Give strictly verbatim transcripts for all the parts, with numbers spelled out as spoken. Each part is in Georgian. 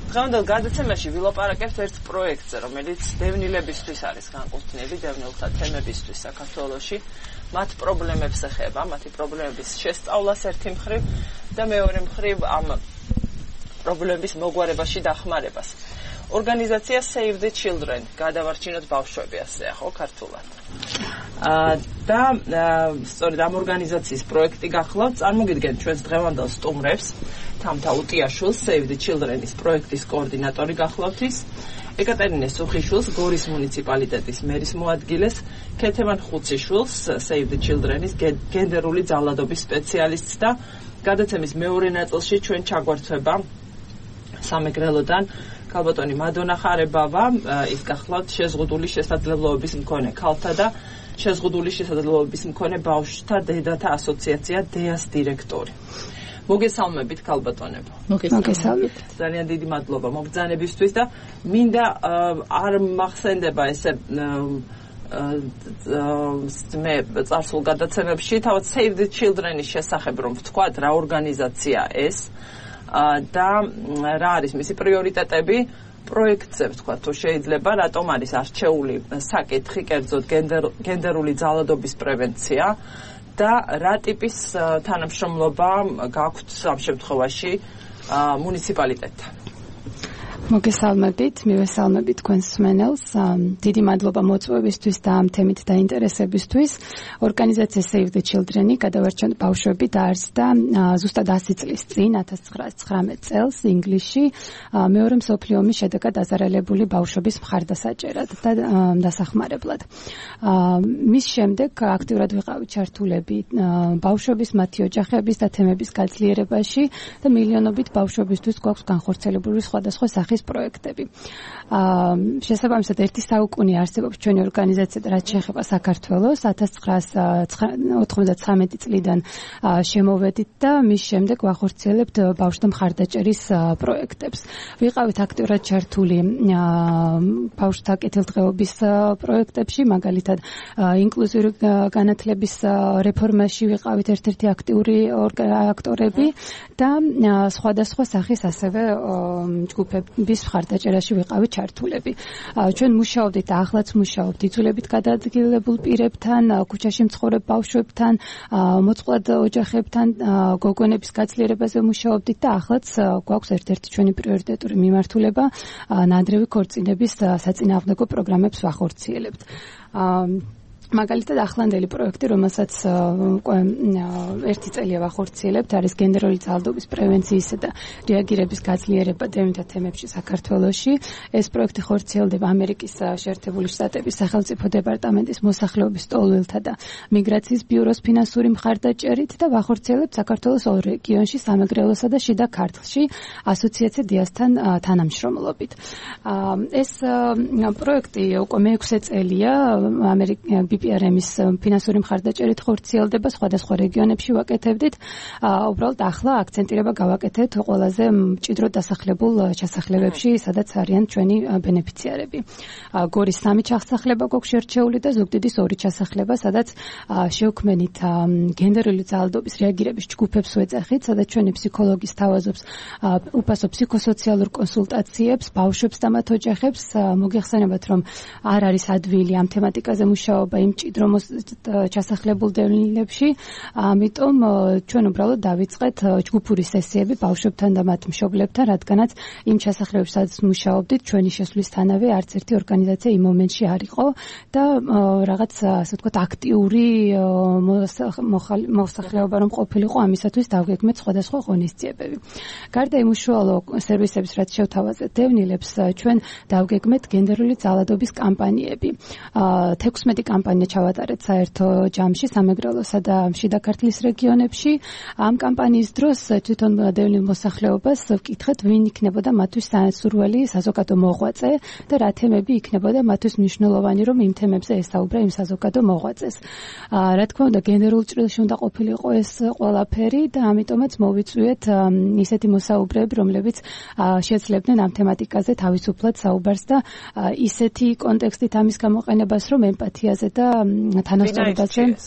დღევანდელ გადაცემაში ვილაპარაკებთ ერთ პროექტზე, რომელიც დევნილებისთვის არის განკუთვნილი, დევნილთა თემებისთვის საქართველოში. მათ პრობლემებს ეხება, მათი პრობლემების შესწავლას ერთი მხრივ და მეორე მხრივ ამ პრობლემების მოგვარებაში დახმარებას. ორგანიზაცია Save the Children, გადავარჩინოთ ბავშვები, ასე ხო, ქართულად. და სწორედ ამ ორგანიზაციის პროექტი გახლავთ, წარმოგიდგენთ ჩვენს დღევანდელ სტუმრებს, თამთა უტიაშვილს, Save the Children-ის პროექტის კოორდინატორი გახლავთ ის, ეკატერინე სუხიშვილს, გორის მუნიციპალიტეტის მერის მოადგილეს, ქეთემან ხუციშვილს, Save the Children-ის გენდერული ძალადობის სპეციალისტს და გადაცემის მეორე ნაწილში ჩვენ ჩაგვართვება სამეგრელოდან ქალბატონი მადონა ხარებავა, ის გახლავთ შეზღუდული შესაძლებლობების მქონე ქალთა და შეზღუდული შესაძლებლობების მქონე ბავშვთა დედათა ასოციაცია დეას დირექტორი. მოგესალმებით ქალბატონებო. მოგესალმებით. ძალიან დიდი მადლობა მოგზანებისთვის და მინდა არ მახსენდება ესე მე წარსულ გადაცემებში თავად Save the Children-ის შესახებ რომ ვთქვათ რა ორგანიზაცია ეს და რა არის მისი პრიორიტეტები პროექტზე ვთქვათ თუ შეიძლება რატომ არის არჩეული საკითხი კერძოდ გენდერული ძალადობის პრევენცია და რა ტიპის თანამშრომლობა გაქვთ ამ შემთხვევაში მუნიციპალიტეტთან. მოგესალმებით, მივესალმებით თქვენს მსმენელს. დიდი მადლობა მოწვევისთვის და ამ თემით დაინტერესებისთვის. ორგანიზაცია Save the Children-ი გადავარჩენთ ბავშვები დაარსდა ზუსტად ასი წლის წინ, ათას ცხრაას ცხრამეტ წელს ინგლისში, მეორე მსოფლიო ომის შედეგად აზარალებული ბავშვების მხარდასაჭერად და დასახმარებლად. მის შემდეგ აქტიურად ვიყავით ჩართულები ბავშვების, მათი ოჯახების და თემების გაძლიერებაში და მილიონობით ბავშვებისთვის გვაქვს განხორციელებული სხვადასხვა სახის პროექტები. შესაბამისად ერთი საუკუნე არსებობს ჩვენი ორგანიზაცია, რაც შეეხება საქართველოს, ათას ცხრაას ოთხმოცდათვრამეტი წლიდან შემოვედით და მის შემდეგ ვახორციელებთ ბავშვთა მხარდაჭერის პროექტებს. ვიყავით აქტიურად ჩართული ბავშვთა კეთილდღეობის პროექტებში, მაგალითად ინკლუზიური განათლების რეფორმაში ვიყავით ერთ-ერთი აქტიური აქტორები და სხვადასხვა სახის ასევე ჯგუფები bis მხარდაჭერაში ვიყავით ჩართულები. ჩვენ მუშაობდით და ახლაც მუშაობთ იძულებით გადაადგილებულ პირებთან, ქუჩაში მცხოვრებ ბავშვებთან, მოწყვლად ოჯახებთან, გოგონების გაძლიერებაზე მუშაობდით და ახლაც გვაქვს ერთ-ერთი ჩვენი პრიორიტეტული მიმართულება ნადრევი ქორწინების საწინააღმდეგო პროგრამებს ვახორციელებთ. მაგალითად ახლანდელი პროექტი, რომელსაც ერთი წელია ვახორციელებთ, არის გენდერული ძალადობის პრევენციისა და რეაგირების გაძლიერება დევნილთა თემებში საქართველოში. ეს პროექტი ხორციელდება ამერიკის შეერთებული შტატების სახელმწიფო დეპარტამენტის მოსახლეობის ტოლველთა და მიგრაციის ბიუროს ფინანსური მხარდაჭერით და ვახორციელებთ საქართველოს ორ რეგიონში, სამეგრელოსა და შიდა ქართლში ასოციაცია დიასთან თანამშრომლობით. ეს პროექტი უკვე მეექვსე წელია ამერიკაში ბი პი არ ემის ფინანსური მხარდაჭერით ხორციელდება, სხვადასხვა რეგიონებში ვაკეთებდით. უბრალოდ ახლა აქცენტირება გავაკეთეთ ყველაზე მჭიდრო დასახლებულ ჩასახლებებში, სადაც არიან ჩვენი ბენეფიციარები. გორის სამი ჩასახლება გვაქვს შერჩეული და ზუგდიდის ორი ჩასახლება, სადაც შევქმნით გენდერული ძალადობის რეაგირების ჯგუფებს ვეძახით, სადაც ჩვენი ფსიქოლოგი სთავაზობს უფასო ფსიქოსოციალურ კონსულტაციებს, ბავშვებს და მათ ოჯახებს. მოგეხსენებათ, რომ არ არის ადვილი ამ თემატიკაზე მუშაობა იმ მჭიდრო ჩასახლებულ დევნილებში, ამიტომ ჩვენ უბრალოდ დავიწყეთ ჯგუფური სესიები ბავშვებთან და მათ მშობლებთან, რადგანაც იმ ჩასახლებებში სადაც მუშაობდით, ჩვენი შესვლისთანავე არც ერთი ორგანიზაცია იმ მომენტში არ იყო და რაღაც ასე ვთქვათ აქტიური მოსახლეობა რომ ყოფილიყო, ამისათვის დავგეგმეთ სხვადასხვა ღონისძიებები. გარდა იმ უშუალო სერვისების, რაც შევთავაზეთ დევნილებს, ჩვენ დავგეგმეთ გენდერული ძალადობის კამპანიები. თექვსმეტი კამპანია ჩავატარეთ საერთო ჯამში, სამეგრელოსა და შიდა ქართლის რეგიონებში. ამ კამპანიის დროს თვითონ დევნილ მოსახლეობას ვკითხეთ, ვინ იქნებოდა მათთვის სასურველი საზოგადო მოღვაწე და რა თემები იქნებოდა მათთვის მნიშვნელოვანი, რომ იმ თემებზე ესაუბრა იმ საზოგადო მოღვაწეს. რა თქმა უნდა, გენდერულ ჭრილში უნდა ყოფილიყო ეს ყველაფერი და ამიტომაც მოვიწვიეთ ისეთი მოსაუბრეები, რომლებიც შეძლებდნენ ამ თემატიკაზე თავისუფლად საუბარს და ისეთი კონტექსტით ამის გამოყენებას, რომ ემპათიაზე და თანასწორობაზე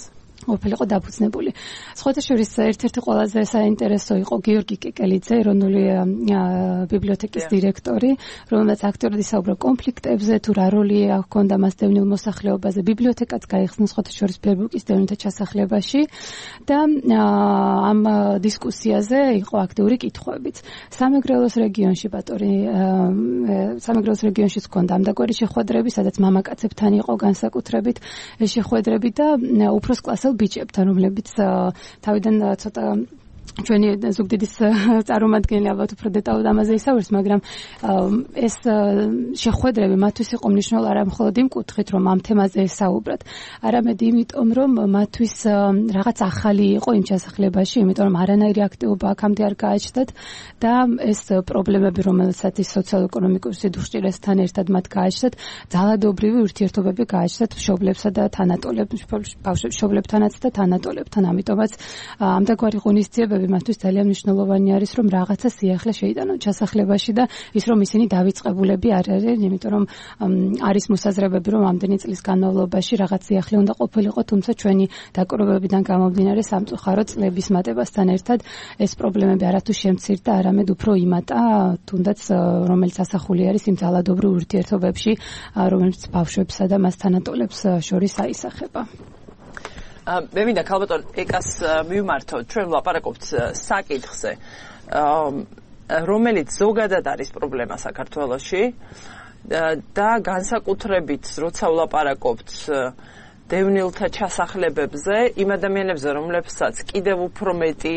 ყოფილიყო დაფუძნებული. სხვათა შორის ერთ-ერთი ყველაზე საინტერესო იყო გიორგი კეკელიძე, ეროვნული ბიბლიოთეკის დირექტორი, რომელმაც აქტიურად ისაუბრა კონფლიქტებზე, თუ რა როლი ჰქონდა მას დევნილ მოსახლეობაზე, ბიბლიოთეკაც გაიხსნა სხვათა შორის ფერბურგის დევნილთა ჩასახლებაში და ამ დისკუსიაზე იყო აქტიური კითხვებიც. სამეგრელოს რეგიონში ბატონი სამეგრელოს რეგიონში ჰქონდა ამდაგვარი შეხვედრები, სადაც მამაკაცებთან იყო განსაკუთრებით შეხვედრები და უფროს კლასელ ბიჭებთან, რომლებიც თავიდან ცოტა ჩვენი ზუგდიდის წარმომადგენელი ალბათ უფრო დეტალურად ამაზე ისაუბრებს, მაგრამ ეს შეხვედრები მათთვის იყო მნიშვნელოვანი არა მხოლოდ იმ კუთხით, რომ ამ თემაზე ესაუბრათ, არამედ იმიტომ, რომ მათთვის რაღაც ახალი იყო იმ ჩასახლებაში, იმიტომ რომ არანაირი აქტივობა აქამდე არ გააჩნდათ და ეს პრობლემები, რომელსაც ის სოციალურ-ეკონომიკურ სიდუხჭირესთან ერთად მათ გააჩნდათ, ძალადობრივი ურთიერთობები გააჩნდათ მშობლებსა და თანატოლებთან, მშობლებთანაც და თანატოლებთან. ამიტომაც ამდაგვარი ღონისძიებები მათთვის ძალიან მნიშვნელოვანი არის, რომ რაღაცა სიახლე შეიტანონ ჩასახლებაში და ის რომ ისინი დავიწყებულები არ არიან, იმიტომ რომ არის მოსაზრებები, რომ ამდენი წლის განმავლობაში რაღაც სიახლე უნდა ყოფილიყო, თუმცა ჩვენი დაკვირვებებიდან გამომდინარე სამწუხარო წლების მატებასთან ერთად ეს პრობლემები არათუ შემცირდა, არამედ უფრო იმატა, თუნდაც რომელიც ასახული არის იმ ძალადობრივ ურთიერთობებში, რომელიც ბავშვებსა და მას თანატოლებს შორის აისახება. მე მინდა ქალბატონ ეკას მივმართო, ჩვენ ვლაპარაკობთ საკითხზე, რომელიც ზოგადად არის პრობლემა საქართველოში და განსაკუთრებით როცა ვლაპარაკობთ დევნილთა ჩასახლებებზე, იმ ადამიანებზე, რომლებსაც კიდევ უფრო მეტი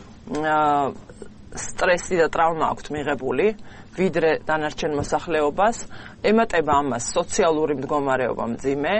სტრესი და ტრავმა აქვთ მიღებული, ვიდრე დანარჩენ მოსახლეობას, ემატება ამას სოციალური მდგომარეობა მძიმე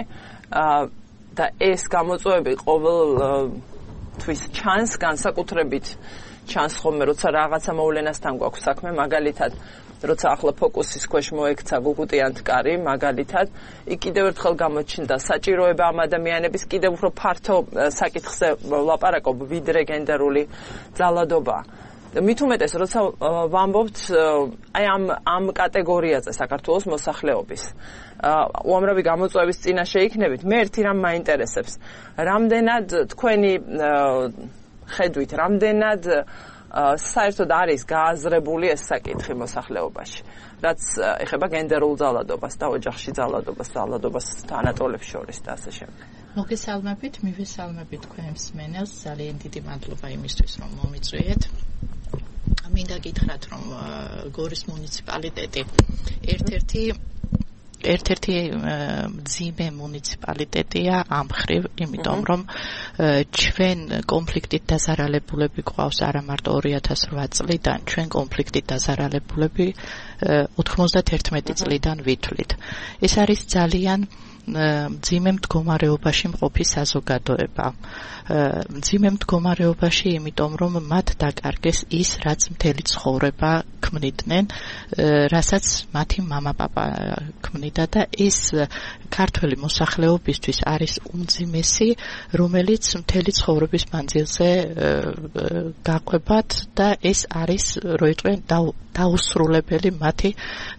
და ეს გამოწვევები ყოველთვის ჩანს, განსაკუთრებით ჩანს ხოლმე, როცა რაღაცა მოვლენასთან გვაქვს საქმე, მაგალითად, როცა ახლა ფოკუსის ქვეშ მოექცა გუგუტიანთკარი, მაგალითად, იქ კიდევ ერთხელ გამოჩნდა საჭიროება ამ ადამიანების კიდევ უფრო ფართო საკითხზე ვლაპარაკობ, ვიდრე გენდერული ძალადობა. მით უმეტეს, როცა ვამბობთ აი ამ ამ კატეგორიაზე საქართველოს მოსახლეობის უამრავი გამოწვევის წინაშე იქნებით, მე ერთი რამ მაინტერესებს, რამდენად თქვენი ხედვით, რამდენად საერთოდ არის გააზრებული ეს საკითხი მოსახლეობაში, რაც ეხება გენდერულ ძალადობას და ოჯახში ძალადობას, ძალადობას თანატოლებს შორის და ასე შემდეგ. მოგესალმებით, მივესალმებით თქვენ მსმენელს, ძალიან დიდი მადლობა იმისთვის, რომ მომიწვიეთ. მინდა გითხრათ, რომ გორის მუნიციპალიტეტი ერთ-ერთი ერთ-ერთი მძიმე მუნიციპალიტეტია ამ მხრივ, იმიტომ რომ ჩვენ კონფლიქტით დაზარალებულები გვყავს არა მარტო ორი ათას რვა წლიდან, ჩვენ კონფლიქტით დაზარალებულები ოთხმოცდაერთმეტი წლიდან ვითვლით. ეს არის ძალიან მძიმე მდგომარეობაში მყოფი საზოგადოება. მძიმე მდგომარეობაში, იმიტომ რომ მათ დაკარგეს ის, რაც მთელი ცხოვრება ქმნიდნენ, რასაც მათი მამა-პაპა ქმნიდა და ეს ქართველი მოსახლეობისთვის არის უმძიმესი, რომელიც მთელი ცხოვრების მანძილზე გაყვებათ და ეს არის როიტყვენ დაუსრულებელი მათი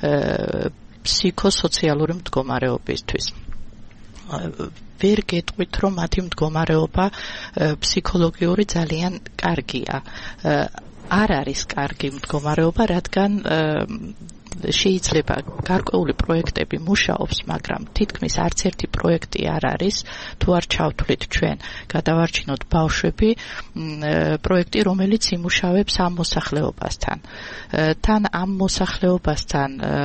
ფსიქოსოციალური მდგომარეობისთვის. ვერ გეტყვით, რომ მათი მდგომარეობა ფსიქოლოგიური ძალიან კარგია. არ არის კარგი მდგომარეობა, რადგან შეიძლება გარკვეული პროექტები მუშაობს, მაგრამ თითქმის არც ერთი პროექტი არ არის, თუ არ ჩავთვლით ჩვენ, გადავარჩინოთ ბავშვები, პროექტი, რომელიც იმუშავებს ამ მოსახლეობასთან. თან ამ მოსახლეობასთან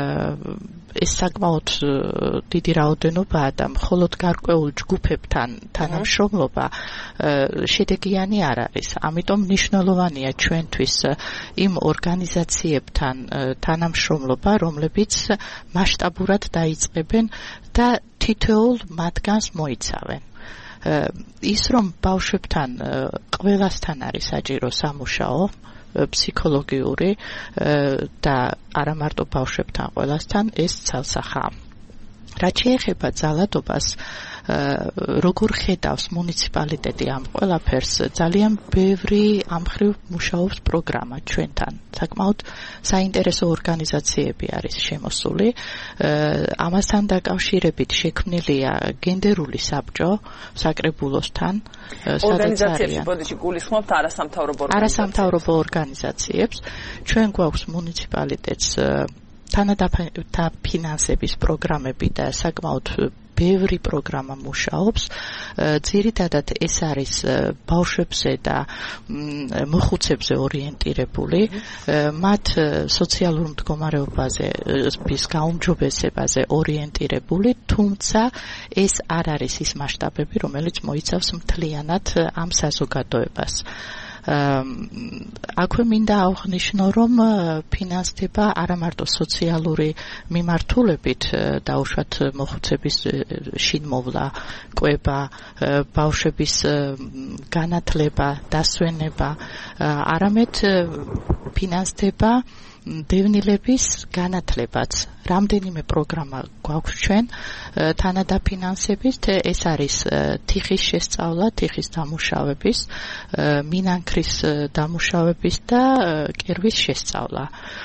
ეს საკმაოდ დიდი რაოდენობაა და მხოლოდ გარკვეულ ჯგუფებთან თანამშრომლობა შედეგიანი არ არის. ამიტომ მნიშვნელოვანია ჩვენთვის იმ ორგანიზაციებთან თანამშრომლობა, რომლებიც მასშტაბურად დაიწყებენ და თითოეულ მათგანს მოიცავენ. ის რომ ბავშვებთან ყველასთან არის საჭირო სამუშაო, ფსიქოლოგიური და არა მარტო ბავშვებთან ყველასთან ეს ცალსახაა. რაც შეეხება ძალადობას, როგორ ხედავს მუნიციპალიტეტი ამ ყველაფერს ძალიან ბევრი ამხრივ მუშაობს პროგრამა ჩვენთან საკმაოდ საინტერესო ორგანიზაციები არის შემოსული ამასთან დაკავშირებით შექმნილია გენდერული საბჭო საკრებულოსთან ორგანიზაციებში ბოდიში გულისხმობთ არასამთავრობო ორგანიზაციებს არასამთავრობო ორგანიზაციებს ჩვენ გვაქვს მუნიციპალიტეტს თანადაფინანსების პროგრამები და საკმაოდ ბევრი პროგრამა მუშაობს. ძირითადად ეს არის ბავშვებზე და მოხუცებზე ორიენტირებული, მათ სოციალურ მდგომარეობაზე, ის გაუმჯობესებაზე ორიენტირებული, თუმცა ეს არ არის ის მასშტაბები, რომელიც მოიცავს მთლიანად ამ საზოგადოებას. აქვე მინდა აღვნიშნო, რომ ფინანსდება არა მარტო სოციალური მიმართულებით, დაუშვათ მოხუცების შინმოვლა, კვება, ბავშვების განათლება, დასვენება, არამედ ფინანსდება დევნილების განათლებაც. რამდენიმე პროგრამა გვაქვს ჩვენ თანადაფინანსებით, ეს არის თიხის შესწავლა, თიხის დამუშავების, მინანქრის დამუშავების და კერვის შესწავლა.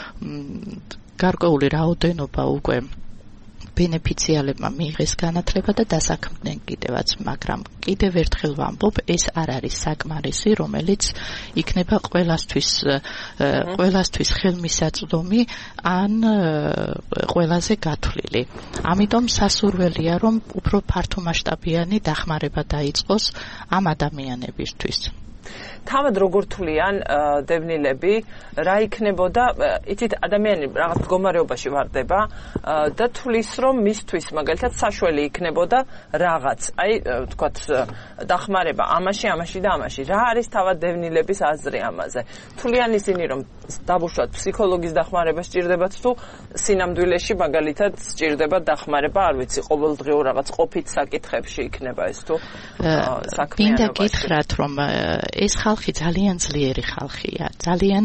გარკვეული რაოდენობა უკვე ბენეფიციარებმა მიიღეს განათლება და დასაქმდნენ კიდევაც, მაგრამ კიდევ ერთხელ ვამბობ, ეს არ არის საკმარისი, რომელიც იქნება ყველასთვის ყველასთვის ხელმისაწვდომი ან ყველაზე გათვლილი. ამიტომ სასურველია, რომ უფრო ფართომასშტაბიანი დახმარება დაიწყოს ამ ადამიანებისთვის. თავად როგორ თვლიან დევნილები, რა იქნებოდა, იცით ადამიანი რაღაც მდგომარეობაში ვარდება და თვლის, რომ მისთვის მაგალითად საშველი იქნებოდა რაღაც, აი ვთქვათ, დახმარება ამაში, ამაში და ამაში. რა არის თავად დევნილების აზრი ამაზე? თვლიან ისინი, რომ დაბუშვათ ფსიქოლოგის დახმარება სჭირდებათ თუ სინამდვილეში მაგალითად სჭირდება დახმარება, არ ვიცი, ყოველდღიურ რაღაც ყოფით საკითხებში იქნება ეს თუ საქმიანობაში. მინდა გითხრათ, რომ ეს ხალხი ძალიან ძლიერი ხალხია, ძალიან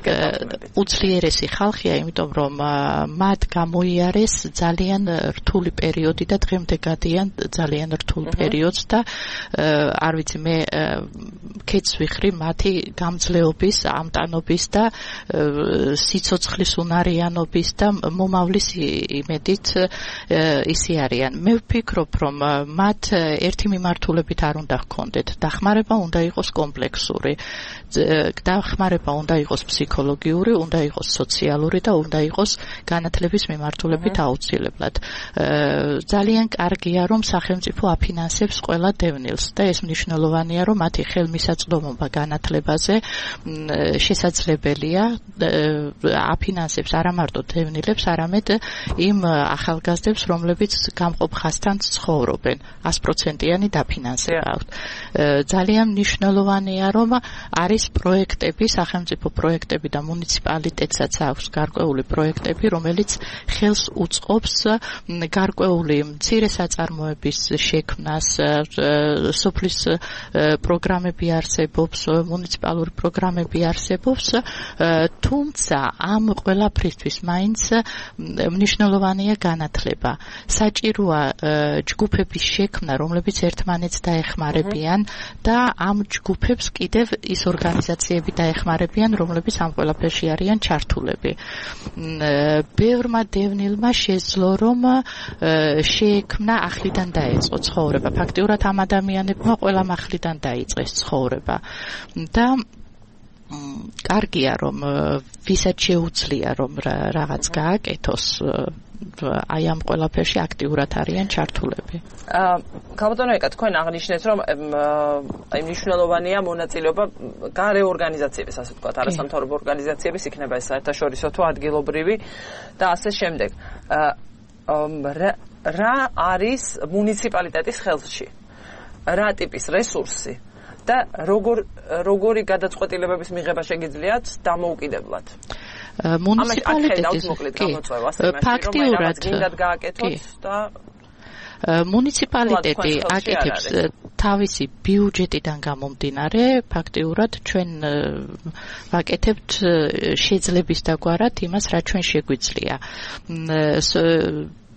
უძლიერესი ხალხია, იმიტომ რომ მათ გამოიარეს ძალიან რთული პერიოდი და დღემდე გადიან ძალიან რთულ პერიოდს და არ ვიცი, მე ქეთს ვიხრი მათი გამძლეობის, ამტანობის და სიცოცხლის უნარიანობის და მომავლის იმედით ისე არიან. მე ვფიქრობ, რომ მათ ერთი მიმართულებით არ უნდა ჰქონდეთ, დახმარება უნდა იყოს კომპლექსური. დახმარება უნდა იყოს ფსიქოლოგიური, უნდა იყოს სოციალური და უნდა იყოს განათლების მიმართულებით აუცილებლად. ძალიან კარგია, რომ სახელმწიფო აფინანსებს ყველა დევნილს და ეს მნიშვნელოვანია, რომ მათი ხელმისაწვდომობა განათლებაზე შესაძლებელია, აფინანსებს არა მარტო დევნილებს, არამედ იმ ახალგაზრდებს, რომლებიც გამყოფ ხაზთან ცხოვრობენ. ას პროცენტიანი დაფინანსება აქვთ. ძალიან მნიშვნელოვანია, რომ არის პროექტები, სახელმწიფო პროექტები და მუნიციპალიტეტსაც აქვს გარკვეული პროექტები, რომელიც ხელს უწყობს გარკვეული მცირე საწარმოების შექმნას, სოფლის პროგრამები არსებობს, მუნიციპალური პროგრამები არსებობს, თუმცა ამ ყველაფრისთვის მაინც მნიშვნელოვანია განათლება. საჭიროა ჯგუფების შექმნა, რომლებიც ერთმანეთს დაეხმარებიან და ამ ჯგუფებს კიდევ ის ორგანიზაციები დაეხმარებიან, რომლებიც ამ ყველაფერში არიან ჩართულები. ბევრმა დევნილმა შეძლო, რომ შეექმნა ახლიდან დაეწყო ცხოვრება. ფაქტიურად ამ ადამიანებმა ყველამ ახლიდან დაიწყეს ცხოვრება. და კარგია, რომ ვისაც შეუძლია, რომ რაღაც გააკეთოს, აი ამ ყველაფერში აქტიურად არიან ჩართულები. ქალბატონო ეკა, თქვენ აღნიშნეთ, რომ აი მნიშვნელოვანია მონაწილეობა გარე ორგანიზაციების, ასე ვთქვათ, არასამთავრობო ორგანიზაციების, იქნება ეს საერთაშორისო თუ ადგილობრივი და ასე შემდეგ. რა არის მუნიციპალიტეტის ხელში? რა ტიპის რესურსი? და როგორ როგორი გადაწყვეტილებების მიღება შეგიძლიათ დამოუკიდებლად? მუნიციპალიტეტის ფაქტიურად და მუნიციპალიტეტი აკეთებს თავისი ბიუჯეტიდან გამომდინარე, ფაქტიურად ჩვენ ვაკეთებთ შეძლების დაგვარად იმას, რა ჩვენ შეგვიძლია.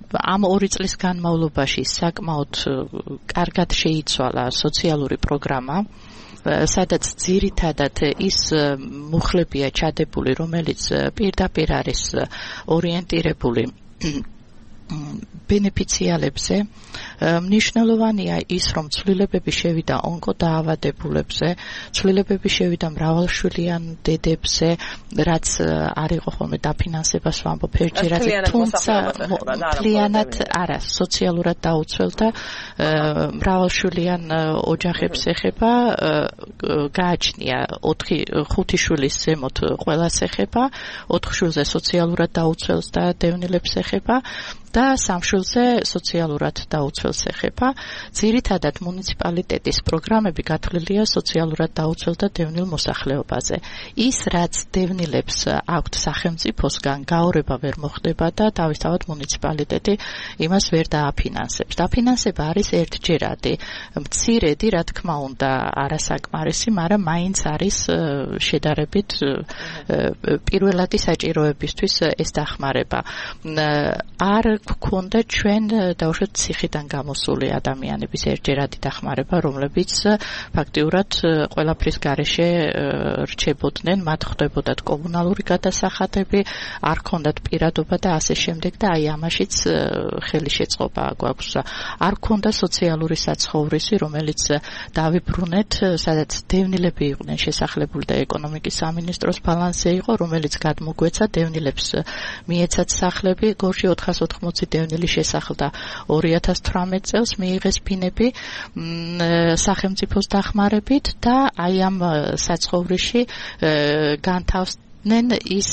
ამ ორი წლის განმავლობაში საკმაოდ კარგად შეიცვალა სოციალური პროგრამა, სადაც ძირითადად ის მუხლებია ჩადებული, რომელიც პირდაპირ არის ორიენტირებული ბენეფიციალებზე. მნიშვნელოვანია ის, რომ ცვლილებები შევიდა ონკოდაავადებულებზე, ცვლილებები შევიდა მრავალშვილიან დედებზე, რაც არ იყო ხოლმე დაფინანსებას ვამბობ ერთჯერადად, თუმცა მთლიანად არა, სოციალურად დაუცველთა მრავალშვილიან ოჯახებს ეხება, გააჩნია ოთხი ხუთი შვილის ზემოთ ყველას ეხება, ოთხ შვილზე სოციალურად დაუცველს და დევნილებს ეხება და სამ შვილზე სოციალურად დაუცველს ეხება. ძირითადად მუნიციპალიტეტის პროგრამები გათვლილია სოციალურად დაუცველ და დევნილ მოსახლეობაზე. ის, რაც დევნილებს აქვთ სახელმწიფოსგან, გაორება ვერ მოხდება და თავისთავად მუნიციპალიტეტი იმას ვერ დააფინანსებს. დაფინანსება არის ერთჯერადი, მცირედი, რა თქმა უნდა, არასაკმარისი, მაგრამ მაინც არის შედარებით პირველადი საჭიროებისთვის ეს დახმარება. არ გქონდა ჩვენ დავუშვათ ციხიდან გამოსული ადამიანების ერთჯერადი დახმარება, რომლებიც ფაქტიურად ყველაფრის გარეშე რჩებოდნენ, მათ ხდებოდათ კომუნალური გადასახადები, არ ქონდათ პირადობა და ასე შემდეგ და აი ამაშიც ხელი შეწყობა გვაქვს. არ ქონდა სოციალური საცხოვრისი, რომელიც დავიბრუნეთ, სადაც დევნილები იყვნენ შესახლებული და ეკონომიკის სამინისტროს ბალანსზე იყო, რომელიც გადმოგვეცა დევნილებს მიეცათ სახლები, გორში ოთხას ოთხმოცი დევნილი შესახლდა ორი ათას თვრამეტ წელს, მიიღეს ფინები სახელმწიფოს დახმარებით და აი ამ საცხოვრისში განთავსდნენ ის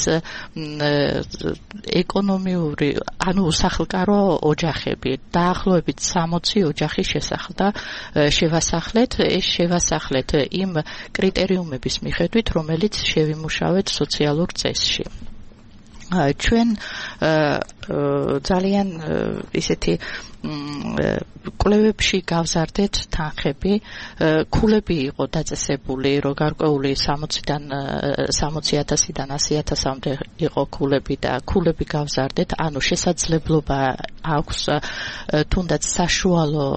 ეკონომიური, ანუ სახელკარო ოჯახები. დაახლოებით სამოცი ოჯახი შესახლდა შევასახლეთ, ეს შევასახლეთ იმ კრიტერიუმების მიხედვით, რომელიც შევიმუშავეთ სოციალურ წესში. ჩვენ ძალიან ისეთი კვლევებში გავზარდეთ თანხები, ქულები იყო დაწესებული, რო გარკვეული სამოციდან სამოცი ათასიდან ასი ათასამდე იყო ქულები და ქულები გავზარდეთ, ანუ შესაძლებლობა აქვს თუნდაც საშუალო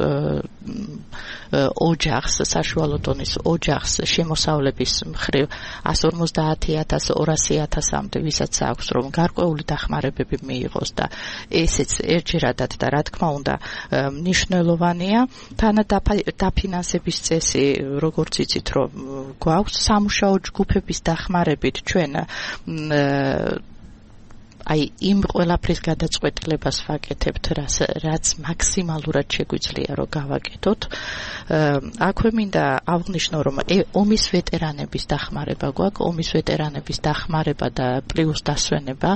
ოჯახს, საშუალო დონის ოჯახს შემოსავლების მხრივ ასი ორმოცდაათი ათას ორასი ათასამდე ვისაც აქვს, რომ გარკვეული დახმარებები მიიღოს და ესეც ერთჯერადად და რა თქმა უნდა მნიშვნელოვანია. თანადაფინანსების წესი, როგორც იცით, რომ გვაქვს სამუშაო ჯგუფების დახმარებით ჩვენ აი იმ ყველაფრის გადაწყვეტილებას ვაკეთებთ, რაც მაქსიმალურად შეგვიძლია რომ გავაკეთოთ. აქვე მინდა აღვნიშნო, რომ ომის ვეტერანების დახმარება გვაქვს, ომის ვეტერანების დახმარება და პლუს დასვენება.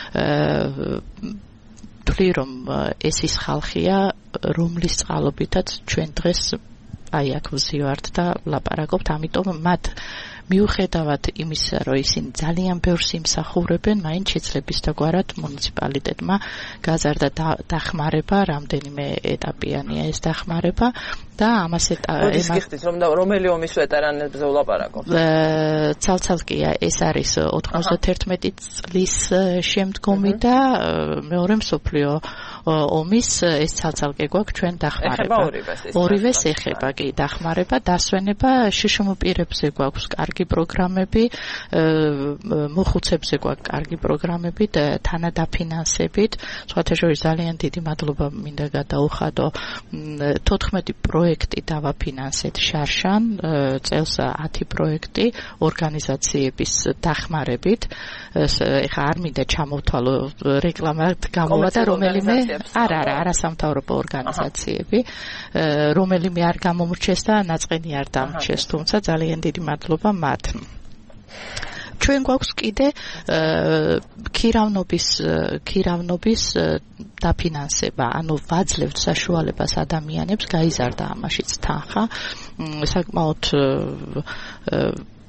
თვლი რომ ეს ის ხალხია, რომლის წყალობითაც ჩვენ დღეს აი აქ ვზივართ და ვლაპარაკობთ, ამიტომ მათ მიუხედავად იმისა, რომ ისინი ძალიან ბევრს იმსახურებენ, მაინც შეძლებისდაგვარად მუნიციპალიტეტმა გაზარდა დახმარება, რამდენიმე ეტაპიანია ეს დახმარება და ამას ეტაპს გიხდით, რომ რომელი ომის ვეტერანებზე ვლაპარაკობთ? ცალ-ცალკეა, ეს არის ოთხმოცდათერთმეტი წლის შემდგომი და მეორე მსოფლიო ომის ეს ცალ-ცალკე გვაქვს ჩვენ დახმარება. ორივეს ეხება კი დახმარება, დასვენება, შშმპირებზე გვაქვს კარგი პროგრამები, მოხუცებზე გვაქვს კარგი პროგრამები და თანადაფინანსებით. სხვათა შორის ძალიან დიდი მადლობა მინდა გადაუხადო. თოთხმეტი პროექტი დავაფინანსეთ შარშან, წელს ათი პროექტი ორგანიზაციების დახმარებით. ეხა არ მინდა ჩამოვთვალო რეკლამად გამოვა და რომელიმე არა, არა, არასამთავრობო ორგანიზაციები, რომელიმე არ გამომრჩეს და ნაწყენი არ დამრჩეს, თუმცა ძალიან დიდი მადლობა მათ. ჩვენ გვაქვს კიდე ქირავნობის ქირავნობის დაფინანსება, ანუ ვაძლევთ საშუალებას ადამიანებს, გაიზარდა ამაშიც თანხა, საკმაოდ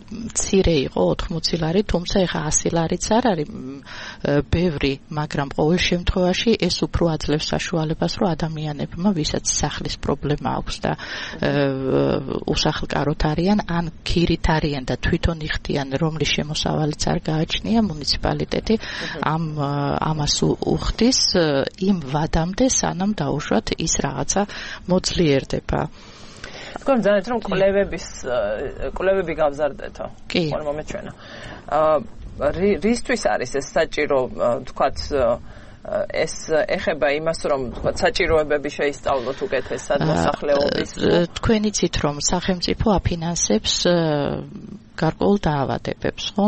მცირე იყო ოთხმოცი ლარი, თუმცა ეხა ასი ლარიც არ არის ბევრი, მაგრამ ყოველ შემთხვევაში ეს უფრო აძლევს საშუალებას, რომ ადამიანებმა, ვისაც სახლის პრობლემა აქვს და უსახლკაროდ არიან, ან ქირით არიან და თვითონ იხდიან, რომლის შემოსავალიც არ გააჩნია, მუნიციპალიტეტი ამ ამას უხდის იმ ვადამდე, სანამ დაუშვათ ის რაღაცა მოძლიერდება. თქვენ ძანეთ რომ კვლევების კვლევები გავზარდეთო ხოლმე მომეჩვენა. რისთვის არის ეს საჭირო, თქვათ ეს ეხება იმას, რომ თქვათ საჭიროებები შეისწავლოთ უკეთესად მოსახლეობის. თქვენ იცით რომ სახელმწიფო აფინანსებს გარკვეულ დაავადებებს, ხომ?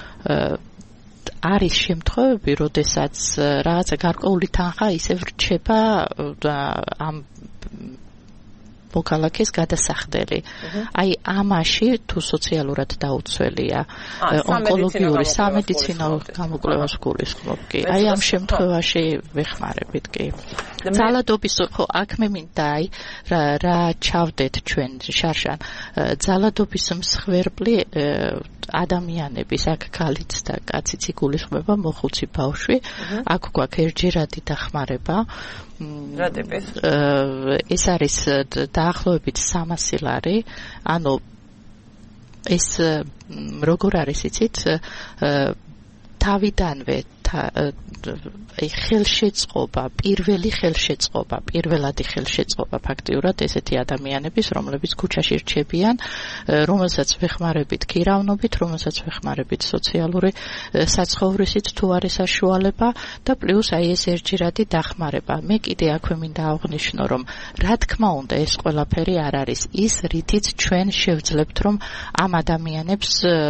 არის შემთხვევები, როდესაც რაღაცა გარკვეული თანხა ისევ რჩება ამ მოქალაქეს გადასახდელი. აი ამაში თუ სოციალურად დაუცველია ონკოლოგიური სამედიცინო გამოკვლევას გულისხმობ კი. აი ამ შემთხვევაში ვეხმარებით კი. ძალადობის ხო აქ მე მინდა აი რა ჩავდეთ ჩვენ შარშან ძალადობის მსხვერპლი ადამიანების აქ ქალიც და კაციც იგულისხმება მოხუცი ბავშვი აქ გვაქვს ერთჯერადი დახმარება რა ტიპის ეს არის დაახლოებით სამასი ლარი ანუ ეს როგორ არის იცით თავიდანვე აი ხელშეწყობა, პირველი ხელშეწყობა, პირველადი ხელშეწყობა ფაქტიურად ესეთი ადამიანების, რომლებიც ქუჩაში რჩებიან, რომელსაც ვეხმარებით ქირავნობით, რომელსაც ვეხმარებით სოციალური საცხოვრისით თუ არის საშუალება და პლუს აი ეს ერთჯერადი დახმარება. მე კიდე აქვე მინდა აღვნიშნო, რომ რა თქმა უნდა ეს ყველაფერი არ არის ის, რითიც ჩვენ შევძლებთ, რომ ამ ადამიანებს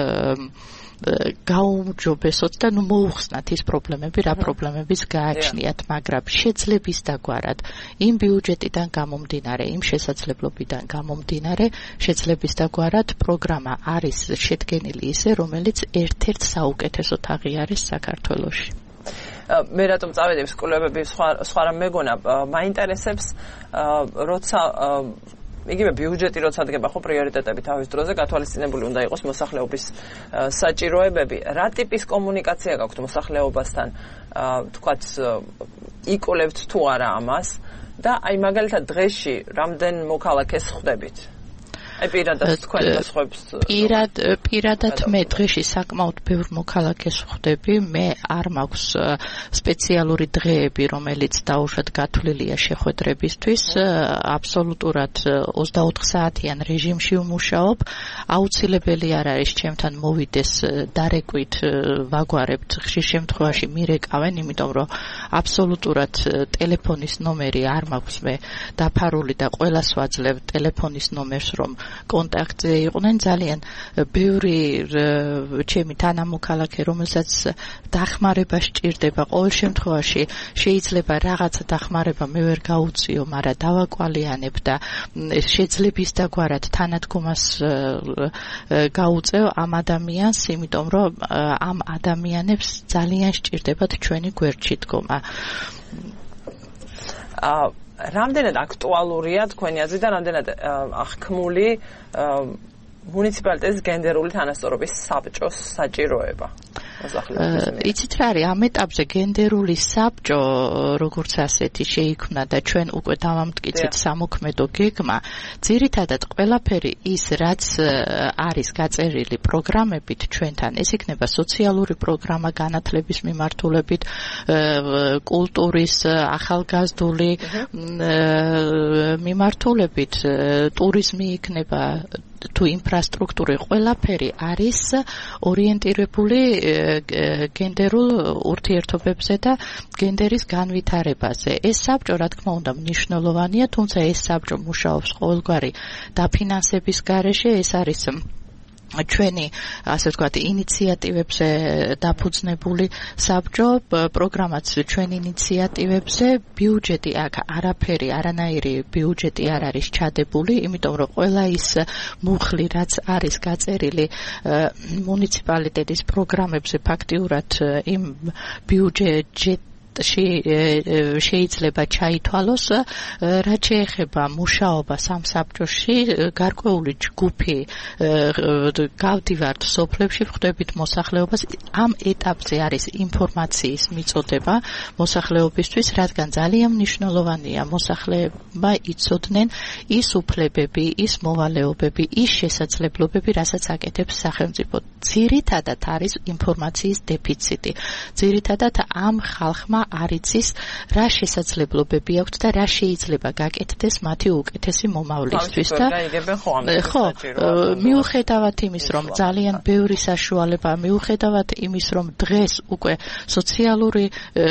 გაუმჯობესოთ და ნუ მოუხსნათ ის პრობლემები, რა პრობლემებიც გააჩნიათ, მაგრამ შეძლების დაგვარად, იმ ბიუჯეტიდან გამომდინარე, იმ შესაძლებლობიდან გამომდინარე, შეძლების დაგვარად პროგრამა არის შედგენილი ისე, რომელიც ერთ-ერთ საუკეთესო თაღი არის საქართველოში. მე რატომ წავედი სკოლებები სხვა სხვა რამ მეგონა, მაინტერესებს როცა იგივე ბიუჯეტი როცა დგება ხო პრიორიტეტები თავის დროზე გათვალისწინებული უნდა იყოს მოსახლეობის საჭიროებები. რა ტიპის კომუნიკაცია გაქვთ მოსახლეობასთან? თქვათ იკვლევთ თუ არა ამას და აი მაგალითად დღეში რამდენ მოქალაქეს ხვდებით? აი პირადად თქვენ მოსხობს პირად პირადად მე დღეში საკმაოდ ბევრ მოქალაქეს ხვდები. მე არ მაქვს სპეციალური დღეები, რომელიც დაუშვათ გათვლილია შეხვედრებისთვის. აბსოლუტურად ოცდაოთხ საათიან რეჟიმში ვმუშაობ. აუცილებელი არ არის ჩემთან მოვიდეს დარეკვით ვაგვარებთ. ხშირ შემთხვევაში მირეკავენ, იმიტომ რომ აბსოლუტურად ტელეფონის ნომერი არ მაქვს მე დაფარული და ყველას ვაძლევ ტელეფონის ნომერს, რომ კონტაქტზე იყვნენ. ძალიან ბევრი ჩემი თანამოქალაქე, რომელსაც დახმარება სჭირდება, ყოველ შემთხვევაში შეიძლება რაღაცა დახმარება მე ვერ გაუწიო, მაგრამ დავაკვალიანებ და შეძლების დაგვარად თანადგომას გაუწევ ამ ადამიანს, იმიტომ რომ ამ ადამიანებს ძალიან სჭირდებათ ჩვენი გვერდში დგომა. აა რამდენად აქტუალურია თქვენი აზრით და რამდენად აღქმული მუნიციპალიტეტის გენდერული თანასწორობის საბჭოს საჭიროება? იცით რა არის ამ ეტაპზე გენდერული საბჭო როგორც ასეთი შეიქმნა და ჩვენ უკვე დავამტკიცეთ სამოქმედო გეგმა. ძირითადად ყველაფერი ის რაც არის გაწერილი პროგრამებით ჩვენთან, ეს იქნება სოციალური პროგრამა განათლების მიმართულებით, კულტურის, ახალგაზრდული მიმართულებით, ტურიზმი იქნება თუ ინფრასტრუქტურა, ყველაფერი არის ორიენტირებული გენდერულ ურთიერთობებზე და გენდერის განვითარებაზე. ეს საბჭო რა თქმა უნდა მნიშვნელოვანია, თუმცა ეს საბჭო მუშაობს ყოველგვარი დაფინანსების გარეშე. ეს არის ჩვენი ასე ვთქვათ ინიციატივებზე დაფუძნებული საბჭო, პროგრამაც ჩვენ ინიციატივებზე. ბიუჯეტი აქ არაფერი, არანაირი ბიუჯეტი არ არის ჩადებული, იმიტომ რომ ყველა ის მუხლი რაც არის გაწერილი მუნიციპალიტეტის პროგრამებზე ფაქტიურად იმ ბიუჯეტ პროექტში შეიძლება ჩაითვალოს, რაც შეეხება მუშაობას ამ საბჭოში, გარკვეული ჯგუფი გავდივართ სოფლებში, ვხვდებით მოსახლეობას. ამ ეტაპზე არის ინფორმაციის მიწოდება მოსახლეობისთვის, რადგან ძალიან მნიშვნელოვანია მოსახლეობა იცოდნენ ის უფლებები, ის მოვალეობები, ის შესაძლებლობები, რასაც აკეთებს სახელმწიფო. ძირითადად არის ინფორმაციის დეფიციტი. ძირითადად ამ ხალხმა არ იცის, რა შესაძლებლობები აქვთ და რა შეიძლება გაკეთდეს მათი უკეთესი მომავლისთვის და ხო, მიუხედავად იმის, რომ ძალიან ბევრი საშუალება, მიუხედავად იმის, რომ დღეს უკვე სოციალური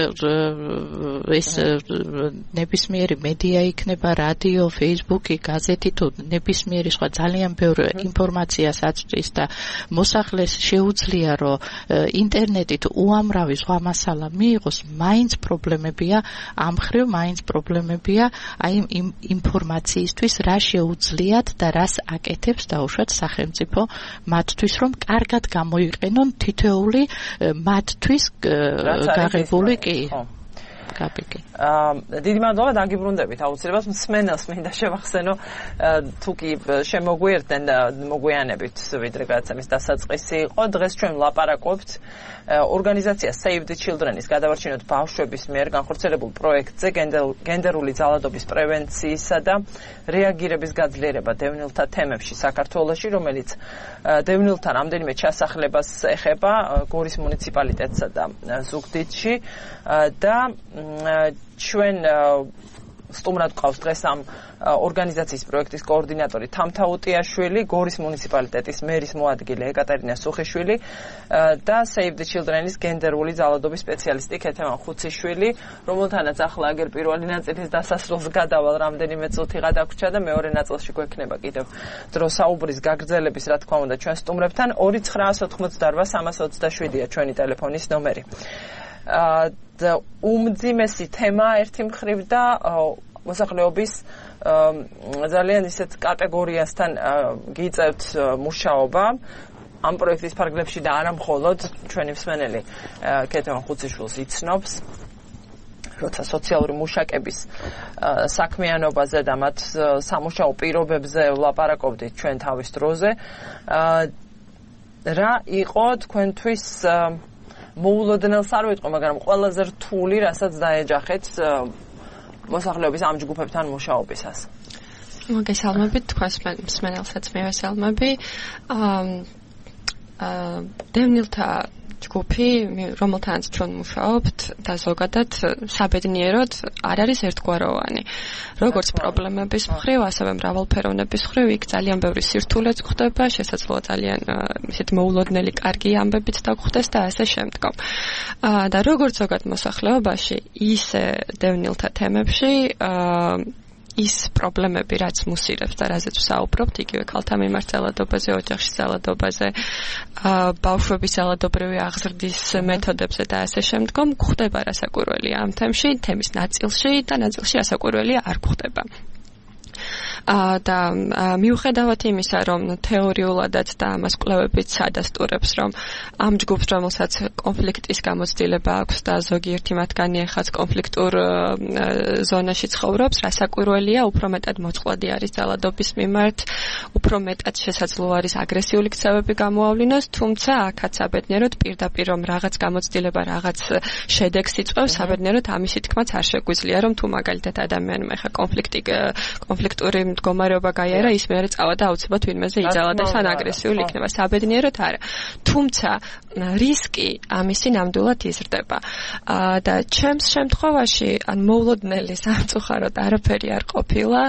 ეს ნებისმიერი მედია იქნება, რადიო, ფეისბუქი, გაზეთი თუ ნებისმიერი სხვა ძალიან ბევრი ინფორმაციას აწვდის და მოსახლეს შეუძლია, რომ ინტერნეტით უამრავი სხვა მასალა მიიღოს, მაინც პრობლემებია, ამ მხრივ მაინც პრობლემებია აი იმ ინფორმაციისთვის, რა შეუძლიათ და რას აკეთებს დაუშვათ სახელმწიფო მათთვის, რომ კარგად გამოიყენონ თითოეული მათთვის გაღებული კი კაპიკი. აა დიდი მადლობა, დაგიბრუნდებით. აუცილებლად მსმენელს მინდა შევახსენო, თუ კი შემოგვიერთდნენ და მოგვიანებით, ვიდრე გადაცემის დასაწყისი იყო. დღეს ჩვენ ვლაპარაკობთ ორგანიზაცია Save the Children-ის გადავარჩინოთ ბავშვების მიერ განხორციელებულ პროექტზე გენდერული ძალადობის პრევენციისა და რეაგირების გაძლიერება დევნილთა თემებში საქართველოში, რომელიც დევნილთა რამდენიმე ჩასახლებას ეხება გორის მუნიციპალიტეტსა და ზუგდიდში და ჩვენ სტუმრად ყავს დღეს ამ ორგანიზაციის პროექტის კოორდინატორი თამთა უტიაშვილი, გორის მუნიციპალიტეტის მერის მოადგილე ეკატერინა სუხიშვილი და Save the Children-ის გენდერული ძალადობის სპეციალისტი ქეთემან ხუციშვილი, რომელთანაც ახლა აგერ პირველი ნაწილის დასასრულს გადავალ, რამდენიმე წუთი გადაგვრჩა და მეორე ნაწილში გვექნება კიდევ დრო საუბრის გაგრძელების, რა თქმა უნდა, ჩვენ სტუმრებთან. ორი ცხრაას ოთხმოცდაორვა სამას ოცდაშვიდია ჩვენი ტელეფონის ნომერი. და უმძიმესი თემა ერთი მხრივ და მოსახლეობის ძალიან ისეთ კატეგორიასთან გიწევთ მუშაობა ამ პროექტის ფარგლებში და არა მხოლოდ ჩვენი მსმენელი ქეთემან ხუციშვილს იცნობს, როცა სოციალური მუშაკების საქმიანობაზე და მათ სამუშაო პირობებზე ვლაპარაკობდით ჩვენ თავის დროზე. რა იყო თქვენთვის მოულოდნელს არ ვიტყვი, მაგრამ ყველაზე რთული, რასაც დაეჯახეთ მოსახლეობის ამ ჯგუფებთან მუშაობისას. მოგესალმებით, თქვენს მსმენელსაც მივესალმები. დევნილთა ჯგუფი, რომელთანაც ჩვენ მუშაობთ და ზოგადად საბედნიეროდ არ არის ერთგვაროვანი. როგორც პრობლემების მხრივ, ასევე მრავალფეროვნების მხრივ, იქ ძალიან ბევრი სირთულეც გვხდება, შესაძლოა ძალიან ისეთი მოულოდნელი კარგი ამბებიც დაგხვდეს და ასე შემდგომ. და როგორც ზოგად მოსახლეობაში, ისე დევნილთა თემებში ის პრობლემები, რაც მუსირებს და რაზეც ვსაუბრობთ, იგივე ქალთა მიმართ ძალადობაზე, ოჯახში ძალადობაზე, ბავშვების ძალადობრივი აღზრდის მეთოდებზე და ასე შემდგომ, გვხდება რასაკვირველია ამ თემში, თემის ნაწილში და ნაწილში რასაკვირველია არ გვხდება. და მიუხედავად იმისა, რომ თეორიულადაც და ამას კვლევებიც ადასტურებს, რომ ამ ჯგუფს, რომელსაც კონფლიქტის გამოცდილება აქვს და ზოგიერთი მათგანი ეხაც კონფლიქტურ ზონაში ცხოვრობს, რასაკვირველია, უფრო მეტად მოწყვლადი არის ძალადობის მიმართ, უფრო მეტად შესაძლოა არის აგრესიული ქცევები გამოავლინოს, თუმცა აქაც საბედნიეროდ პირდაპირ რომ რაღაც გამოცდილება, რაღაც შედეგს იწვევს, საბედნიეროდ ამისი თქმაც არ შეგვიძლია, რომ თუ მაგალითად ადამიანმა ეხა კონფლიქტი კონფლიქტური მდგომარეობა გაიარა, ის მეორე წავა და აუცილებლად ვინმეზე იძალადეს ან აგრესიული იქნება. საბედნიეროდ არა. თუმცა რისკი ამისი ნამდვილად იზრდება. და ჩემს შემთხვევაში, ან მოულოდნელი სამწუხაროდ არაფერი არ ყოფილა.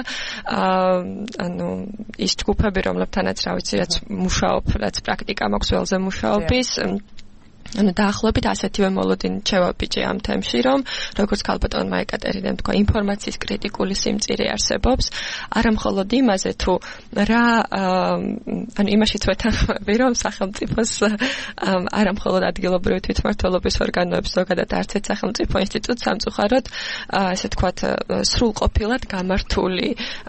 ანუ ის ჯგუფები, რომლებთანაც რა ვიცი, რაც მუშაობ, რაც პრაქტიკა მაქვს ველზე მუშაობის, ანუ დაახლოებით ასეთივე მოლოდინი ჩევაბიჯე ამ თემში, რომ როგორც ქალბატონმა ეკატერინემ თქვა, ინფორმაციის კრიტიკული სიმწირე არსებობს, არა მხოლოდ იმაზე, თუ რა ანუ იმაშიც ვეთანხმები, რომ სახელმწიფოს არა მხოლოდ ადგილობრივი თვითმმართველობის ორგანოებს, ზოგადად არც ერთ სახელმწიფო ინსტიტუტს სამწუხაროდ, ასე ვთქვათ, სრულყოფილად გამართული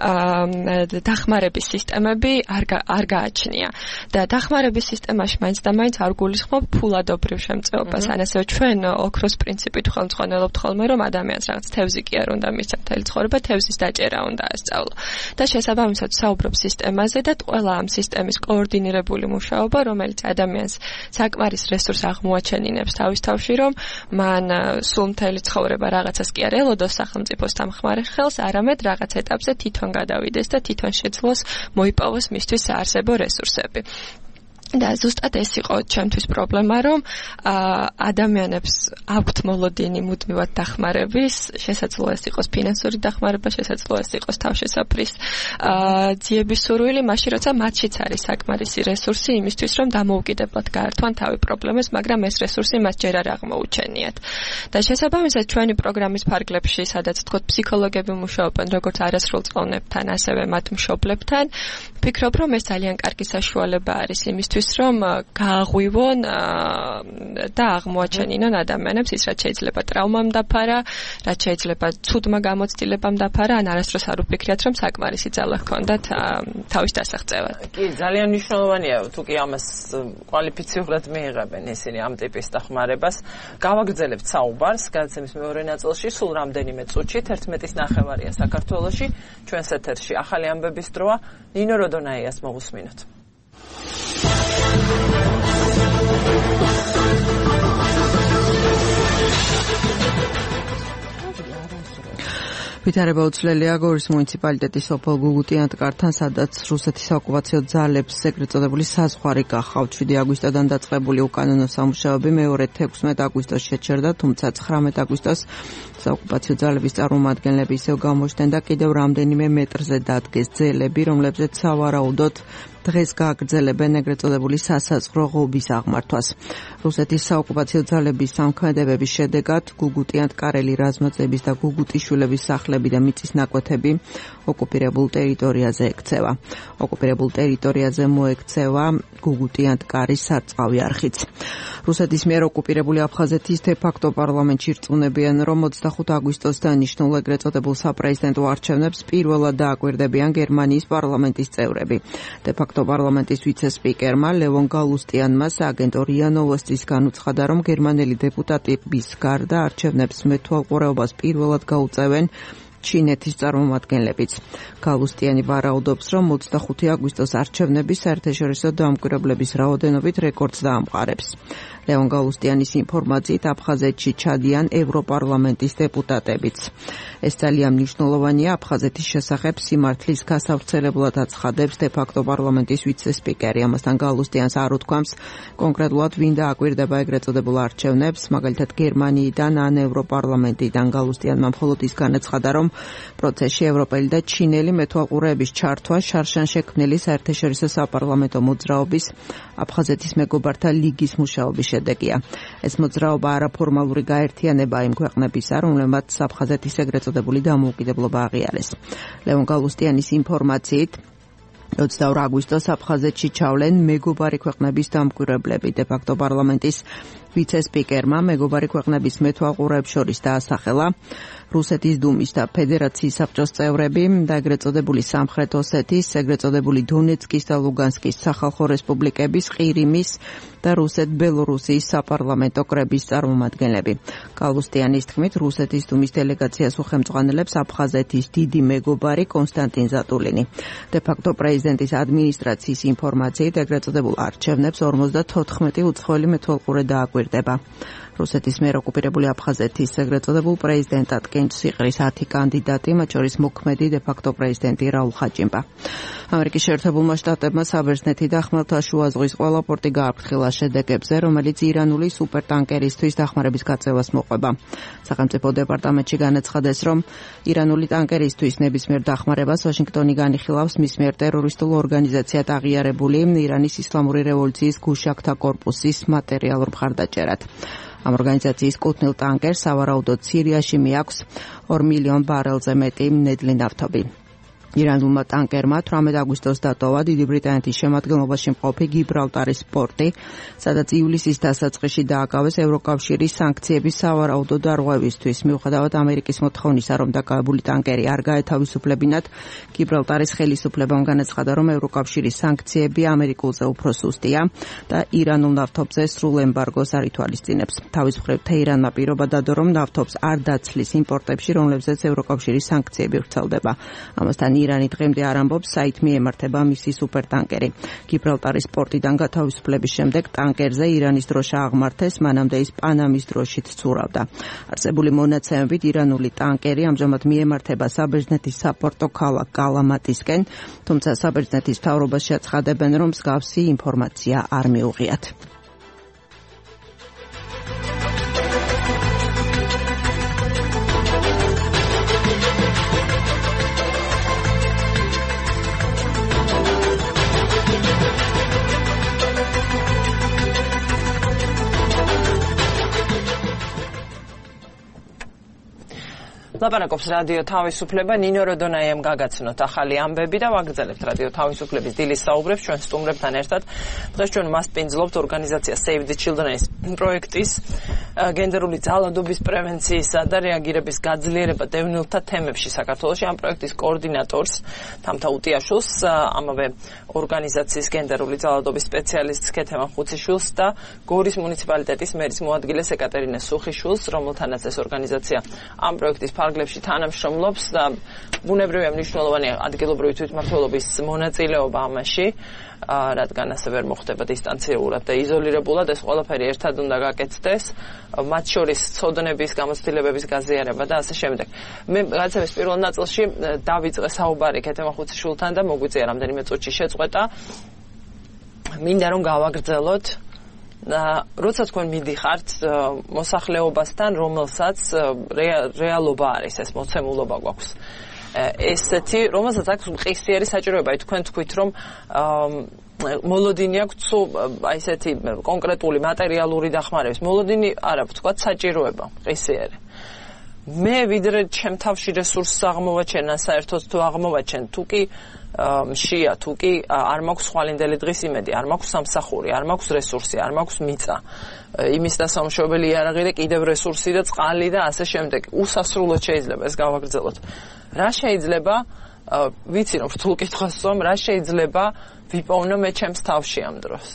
დახმარების სისტემები არ არ გააჩნია. და დახმარების სისტემაში მაინც და მაინც არ გულისხმობ ფულადობ ადგილობრივ შემწეობას, ან ასევე ჩვენ ოქროს პრინციპით ხელმძღვანელობთ ხოლმე, რომ ადამიანს რაღაც თევზი კი არ უნდა მისცა მთელი ცხოვრება, თევზის დაჭერა უნდა ასწავლო. და შესაბამისად საუბრობ სისტემაზე და ყველა ამ სისტემის კოორდინირებული მუშაობა, რომელიც ადამიანს საკმარის რესურს აღმოაჩენინებს თავის თავში, რომ მან სულ მთელი ცხოვრება რაღაცას კი არ ელოდოს სახელმწიფოს დამხმარე ხელს, არამედ რაღაც ეტაპზე თვითონ გადავიდეს და თვითონ შეძლოს მოიპოვოს მისთვის საარსებო რესურსები. და ზუსტად ეს იყო ჩემთვის პრობლემა, რომ ადამიანებს აქვთ მოლოდინი მუდმივად დახმარების, შესაძლოა ეს იყოს ფინანსური დახმარება, შესაძლოა ეს იყოს თავშესაფრის ძიების სურვილი, მაშინ როცა მათშიც არის საკმარისი რესურსი იმისთვის, რომ დამოუკიდებლად გაართვან თავი პრობლემას, მაგრამ ეს რესურსი მათ ჯერ არ აღმოუჩენიათ. და შესაბამისად ჩვენი პროგრამის ფარგლებში, სადაც თქო ფსიქოლოგები მუშაობენ როგორც არასრულწლოვნებთან, ასევე მათ მშობლებთან, ვფიქრობ, რომ ეს ძალიან კარგი საშუალება არის იმისთვის, რომ გააღვივონ და აღმოაჩენინონ ადამიანებს ის, რაც შეიძლება ტრავმამ დაფარა, რაც შეიძლება ცუდმა გამოცდილებამ დაფარა, ან არასდროს არ უფიქრიათ, რომ საკმარისი ძალა ჰქონდათ თავის დასაღწევად. კი, ძალიან მნიშვნელოვანია, თუ კი ამას კვალიფიციურად მიიღებენ ისინი ამ ტიპის დახმარებას. გავაგრძელებთ საუბარს გადაცემის მეორე ნაწილში, სულ რამდენიმე წუთში, თერთმეტის ნახევარია საქართველოში, ჩვენს ეთერში ახალი ამბების დროა, ნინო როდონაიას მოვუსმინოთ. ვითარება უცვლელია გორის მუნიციპალიტეტის სოფელ გუგუტიანტკართან, სადაც რუსეთის ოკუპაციო ძალებს ეგრეთ წოდებული საზღვარი გახავთ. შვიდი აგვისტოდან დაწყებული უკანონო სამუშაოები მეორე თექვსმეტ აგვისტოს შეჩერდა, თუმცა ცხრამეტ აგვისტოს საოკუპაციო ძალების წარმომადგენლები ისევ გამოჩნდნენ და კიდევ რამდენიმე მეტრზე დადგეს ძელები, რომლებზეც სავარაუდოდ დღეს გააგრძელებენ ეგრეთ წოდებული სასაზღვრო ღობის აღმართვას. რუსეთის საოკუპაციო ძალების სამქმედებების შედეგად გუგუტიანტკარელი რაზმაწების და გუგუტიშვილების სახლები და მიწის ნაკვეთები ოკუპირებულ ტერიტორიაზე ექცევა. ოკუპირებულ ტერიტორიაზე მოექცევა გუგუტიანტკარის სარწყავი არხიც. რუსეთის მიერ ოკუპირებული აფხაზეთის დე-ფაქტო პარლამენტში რწმუნებიან, რომ ოცდახუთ აგვისტოს დანიშნულ ეგრეთ წოდებულ საპრეზიდენტო არჩევნებს პირველად დააკვირდებიან გერმანიის პარლამენტის წევრები. დე-ფაქტო პარლამენტის ვიცე-სპიკერმა ლევონ გალუსტიანმა სააგენტო რია ნოვოსტის განუცხადა, რომ გერმანელი დეპუტატების გარდა არჩევნებს მეთვალყურეობას პირველად გაუწევენ ჩინეთის წარმომადგენლებიც. გალუსტიანი ვარაუდობს, რომ ოცდახუთი აგვისტოს არჩევნები საერთაშორისო დამკვირვებლების რაოდენობით რეკორდს დაამყარებს. ლევონ გალუსტიანის ინფორმაციით აფხაზეთში ჩადიან ევროპარლამენტის დეპუტატებიც. ეს ძალიან მნიშვნელოვანია აფხაზეთის შესახებ სიმართლის გასავრცელებლად აცხადებს დე-ფაქტო პარლამენტის ვიცე-სპიკერი. ამასთან გალუსტიანს არ უთქვამს კონკრეტულად ვინ დააკვირდება ეგრეთ წოდებულ არჩევნებს, მაგალითად გერმანიიდან ან ევროპარლამენტიდან. გალუსტიანმა მხოლოდ ის განაცხადა, რომ პროცესში ევროპელი და ჩინელი მეთვალყურეების ჩართვა შარშან-შექმნელი საერთაშორისო საპარლამენტო მოძრაობის აფხაზეთის მეგობართა ლიგის მუშაობის შედეგია. ეს მოძრაობა არაფორმალური გაერთიანება იმ ქვეყნებისა, რომლებმაც აფხაზეთის ეგრეთ წოდებული დამოუკიდებლობა აღიარეს. ლევონ გალუსტიანის ინფორმაციით ოცდაორი აგვისტოს აფხაზეთში ჩავლენ მეგობარი ქვეყნების დამკვირვებლები. დე-ფაქტო პარლამენტის ვიცე-სპიკერმა მეგობარი ქვეყნების მეთვალყურეებს შორის დაასახელა რუსეთის დუმის და ფედერაციის საბჭოს წევრები და ეგრეთ წოდებული სამხრეთ ოსეთის, ეგრეთ წოდებული დონეცკის და ლუგანსკის სახალხო რესპუბლიკების, ყირიმის და რუსეთ-ბელორუსიის საპარლამენტო კრების წარმომადგენლები. გალუსტიანის თქმით, რუსეთის დუმის დელეგაციას უხელმძღვანელებს აფხაზეთის დიდი მეგობარი კონსტანტინ ზატულინი. დე-ფაქტო პრეზიდენტის ადმინისტრაციის ინფორმაციით ეგრეთ წოდებულ არჩევნებს ორმოცდათოთხმეტი უცხოელი მეთვალყურე დააკვირდება. რუსეთის მიერ ოკუპირებული აფხაზეთის ეგრეთ წოდებულ პრეზიდენტად კენჭს იყრის ათი კანდიდატი, მათ შორის მოქმედი დე-ფაქტო პრეზიდენტი რაულ ხაჭიმბა. ამერიკის შეერთებულმა შტატებმა საბერძნეთი და ხმელთაშუა ზღვის ყველა პორტი გააფრთხილა შედეგებზე, რომელიც ირანული სუპერტანკერისთვის დახმარების გაწევას მოყვება. სახელმწიფო დეპარტამენტში განაცხადეს, რომ ირანული ტანკერისთვის ნებისმიერ დახმარებას ვაშინგტონი განიხილავს მის მიერ ტერორისტულ ორგანიზაციად აღიარებული ირანის ისლამური რევოლუციის გუშაქთა კორპუსის მატერიალურ მხარდაჭერად. ამ ორგანიზაციის კუთვნილ ტანკერს სავარაუდოდ სირიაში მიაქვს ორ მილიონ ბარელზე მეტი ნედლი ნავთობი. ირანულმა ტანკერმა თვრამეტ აგვისტოს დატოვა დიდი ბრიტანეთის შემადგენლობაში მყოფი გიბრალტარის პორტი, სადაც ივლისის დასაწყისში დააკავეს ევროკავშირის სანქციების სავარაუდო დარღვევისთვის. მიუხედავად ამერიკის მოთხოვნისა, რომ დაკავებული ტანკერი არ გაეთავისუფლებინათ, გიბრალტარის ხელისუფლებამ განაცხადა, რომ ევროკავშირის სანქციები ამერიკულზე უფრო სუსტია და ირანულ ნავთობზე სრულ ემბარგოს არ ითვალისწინებს. თავის მხრივ თეირანმა პირობა დადო, რომ ნავთობს არ დაცლის იმპორტებში, რომლებზეც ევროკავშირის სანქციები ვრცელდება. ამასთან ირანი დღემდე არ ამბობს, საით მიემართება მისი სუპერთანკერი. გიბრალტარის პორტიდან გათავისუფლების შემდეგ ტანკერზე ირანის დროშა აღმართეს, მანამდე ის პანამის დროშით ცურავდა. არსებული მონაცემებით ირანული ტანკერი ამჟამად მიემართება საბერძნეთის საპორტო ქალაქ კალამატისკენ, თუმცა საბერძნეთის მთავრობას შეაცხადებენ, რომ მსგავსი ინფორმაცია არ მიუღიათ. ლაპარაკობს რადიო თავისუფლება, ნინო როდონაიამ გაგაცნოთ ახალი ამბები და ვაგრძელებთ რადიო თავისუფლების დილის საუბრებს ჩვენ სტუმრებთან ერთად. დღეს ჩვენ მასპინძლობთ ორგანიზაცია Save the Children-ის პროექტის გენდერული ძალადობის პრევენციისა და რეაგირების გაძლიერება დევნილთა თემებში საქართველოში ამ პროექტის კოორდინატორს თამთა უტიაშვილს, ამავე ორგანიზაციის გენდერული ძალადობის სპეციალისტს ქეთემან ხუციშვილს და გორის მუნიციპალიტეტის მერის მოადგილეს ეკატერინე სუხიშვილს, რომელთანაც ეს ორგანიზაცია ამ პროექტის ფარგლებში თანამშრომლობს და ბუნებრივია მნიშვნელოვანია ადგილობრივი თვითმმართველობის მონაწილეობა ამაში, რადგან ასე ვერ მოხდება დისტანციურად და იზოლირებულად, ეს ყველაფერი ერთად უნდა გაკეთდეს, მათ შორის ცოდნების, გამოცდილებების გაზიარება და ასე შემდეგ. მე გაცემის პირველ ნაწილში დავიწყე საუბარი ქეთემან ხუციშვილთან და მოგვიწია რამდენიმე წუთში შეწყვეტა. მინდა რომ გავაგრძელოთ და როცა თქვენ მიდიხართ მოსახლეობასთან, რომელსაც რეალობა არის, ეს მოცემულობა გვაქვს. ესეთი, რომელსაც აქვს მყისიერი საჭიროება, თქვენ თქვით, რომ მოლოდინი აქვს აი ესეთი კონკრეტული მატერიალური დახმარების. მოლოდინი არა, ვთქვათ, საჭიროება, მყისიერი. მე ვიდრე ჩემ თავში რესურსს აღმოვაჩენა, საერთოდ თუ აღმოვაჩენ, თუ კი მშია, თუ კი არ მაქვს ხვალინდელი დღის იმედი, არ მაქვს სამსახური, არ მაქვს რესურსი, არ მაქვს მიწა, იმის დასამშობელი იარაღი და კიდევ რესურსი და წყალი და ასე შემდეგ. უსასრულოდ შეიძლება ეს გავაგრძელოთ. რა შეიძლება, ვიცი რომ რთულ კითხვას ვსვამ, რა შეიძლება ვიპოვნო მე ჩემს თავში ამ დროს?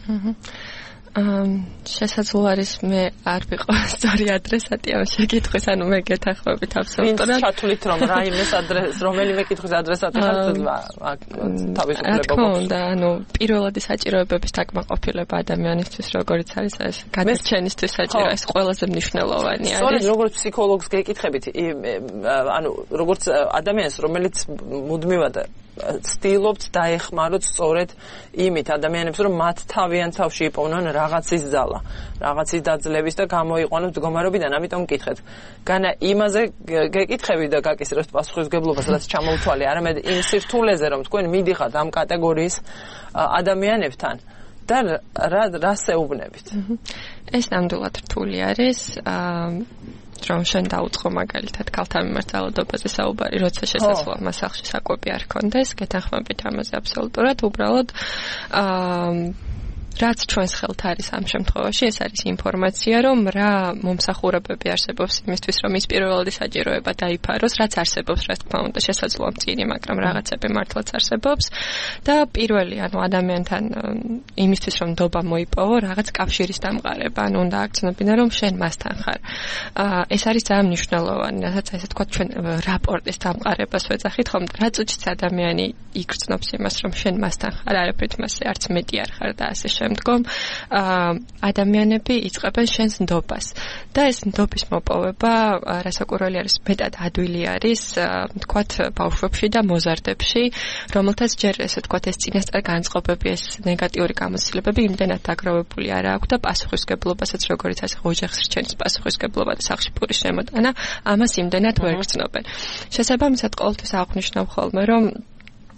შესაძლოა არის მე არ ვიყო სწორი ადრესატი ამ შეკითხვის, ანუ მე გეთანხმებით აბსოლუტურად. ვინც ჩათვლით რომ რაიმეს ადრეს, რომელიმე კითხვის ადრესატი ხარ თავისუფლება. რა თქმა უნდა, ანუ პირველადი საჭიროებების დაკმაყოფილება ადამიანისთვის, როგორიც არის ეს გადარჩენისთვის საჭირო, ეს ყველაზე მნიშვნელოვანი არის. სწორედ როგორც ფსიქოლოგს გეკითხებით, ანუ როგორც ადამიანს, რომელიც მუდმივად ცდილობთ დაეხმაროთ სწორედ იმით ადამიანებს, რომ მათ თავიანთ თავში იპოვნონ რაღაცის ძალა, რაღაცის დაძლევის და გამოიყვანოთ მდგომარეობიდან, ამიტომ მკითხეთ. განა იმაზე გეკითხები და გაკისრებთ პასუხისმგებლობას, რაც ჩამოვთვალე, არამედ იმ სირთულეზე, რომ თქვენ მიდიხართ ამ კატეგორიის ადამიანებთან და რა რას ეუბნებით. ეს ნამდვილად რთული არის. რომ შენ დაუწყო მაგალითად ქალთა მიმართ ძალადობაზე საუბარი, როცა შესაძლოა მას სახლში საკვები არ ქონდეს, გეთანხმებით ამაზე აბსოლუტურად, უბრალოდ აა რაც ჩვენს ხელთ არის ამ შემთხვევაში, ეს არის ინფორმაცია, რომ რა მომსახურებები არსებობს იმისთვის, რომ ის პირველადი საჭიროება დაიფაროს, რაც არსებობს, რა თქმა უნდა, შესაძლოა მწირი, მაგრამ რაღაცები მართლაც არსებობს და პირველი, ანუ ადამიანთან იმისთვის, რომ ნდობა მოიპოვო, რაღაც კავშირის დამყარება, ანუ უნდა აქცნობინა, რომ შენ მასთან ხარ. ეს არის ძალიან მნიშვნელოვანი, რასაც ესე თქვა ჩვენ რაპორტის დამყარებას ვეძახით, ხომ რა წუთშიც ადამიანი იგრძნობს იმას, რომ შენ მასთან ხარ, არაფრით მასე არც მეტი არ ხარ და ასე შემდგომ ადამიანები იწყებენ შენს ნდობას და ეს ნდობის მოპოვება რასაკვირველი არის, მეტად ადვილი არის, თქვათ, ბავშვებში და მოზარდებში, რომელთაც ჯერ ესე თქვათ ეს წინასწარ განწყობები, ეს ნეგატიური გამოცდილებები იმდენად დაგროვებული არ აქვს და პასუხისმგებლობასაც, როგორც ასე ოჯახს რჩენის პასუხისმგებლობა და სახლში პურის შემოტანა, ამას იმდენად ვერ გრძნობენ. შესაბამისად, ყოველთვის აღვნიშნავ ხოლმე, რომ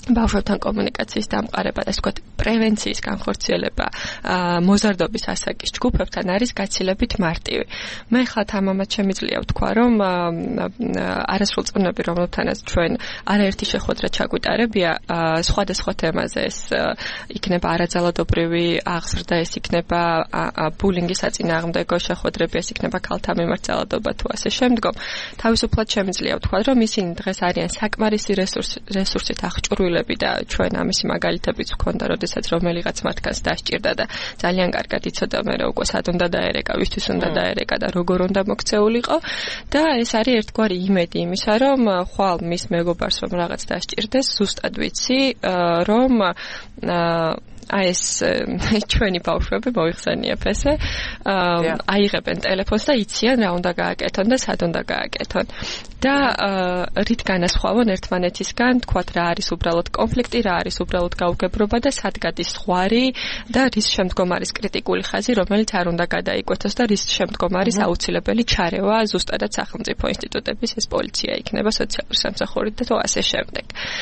ბავშვებთან კომუნიკაციის დამყარება, ასე ვთქვათ, პრევენციის განხორციელება მოზარდობის ასაკის ჯგუფებთან არის გაცილებით მარტივი. მე ხა თამამად შემიძლია ვთქვა, რომ არასრულწლოვნები, რომლებთანაც ჩვენ არაერთი შეხვედრა ჩაგვიტარებია, სხვადასხვა თემაზე, ეს იქნება არაძალადობრივი აღზრდა, ეს იქნება ბულინგის საწინააღმდეგო შეხვედრები, ეს იქნება ქალთა მიმართ ძალადობა თუ ასე შემდგომ. თავისუფლად შემიძლია ვთქვა, რომ ისინი დღეს არიან საკმარისი რესურსით აღჭურვილები და ჩვენ ამისი მაგალითებიც გვქონდა, როდესაც რომელიღაც მათგანს დასჭირდა და ძალიან კარგად იცოდა მე რა უკვე სად უნდა დაერეკა, ვისთვის უნდა დაერეკა და როგორ უნდა მოქცეულიყო და ეს არის ერთგვარი იმედი იმისა, რომ ხვალ მის მეგობარს რომ რაღაც დასჭირდეს, ზუსტად ვიცი, რომ აი ეს ჩვენი ბავშვები მოიხსენიებ ესე აიღებენ ტელეფონს და იციან რა უნდა გააკეთონ და სად უნდა გააკეთონ და რით განასხვავონ ერთმანეთისგან, თქვათ რა არის უბრალოდ კონფლიქტი, რა არის უბრალოდ გაუგებრობა და სად გადის ზღვარი და რის შემდგომ არის კრიტიკული ხაზი, რომელიც არ უნდა გადაიკვეთოს და რის შემდგომ არის აუცილებელი ჩარევა ზუსტადად სახელმწიფო ინსტიტუტების, ეს პოლიცია იქნება, სოციალური სამსახური და თუ ასე შემდეგ.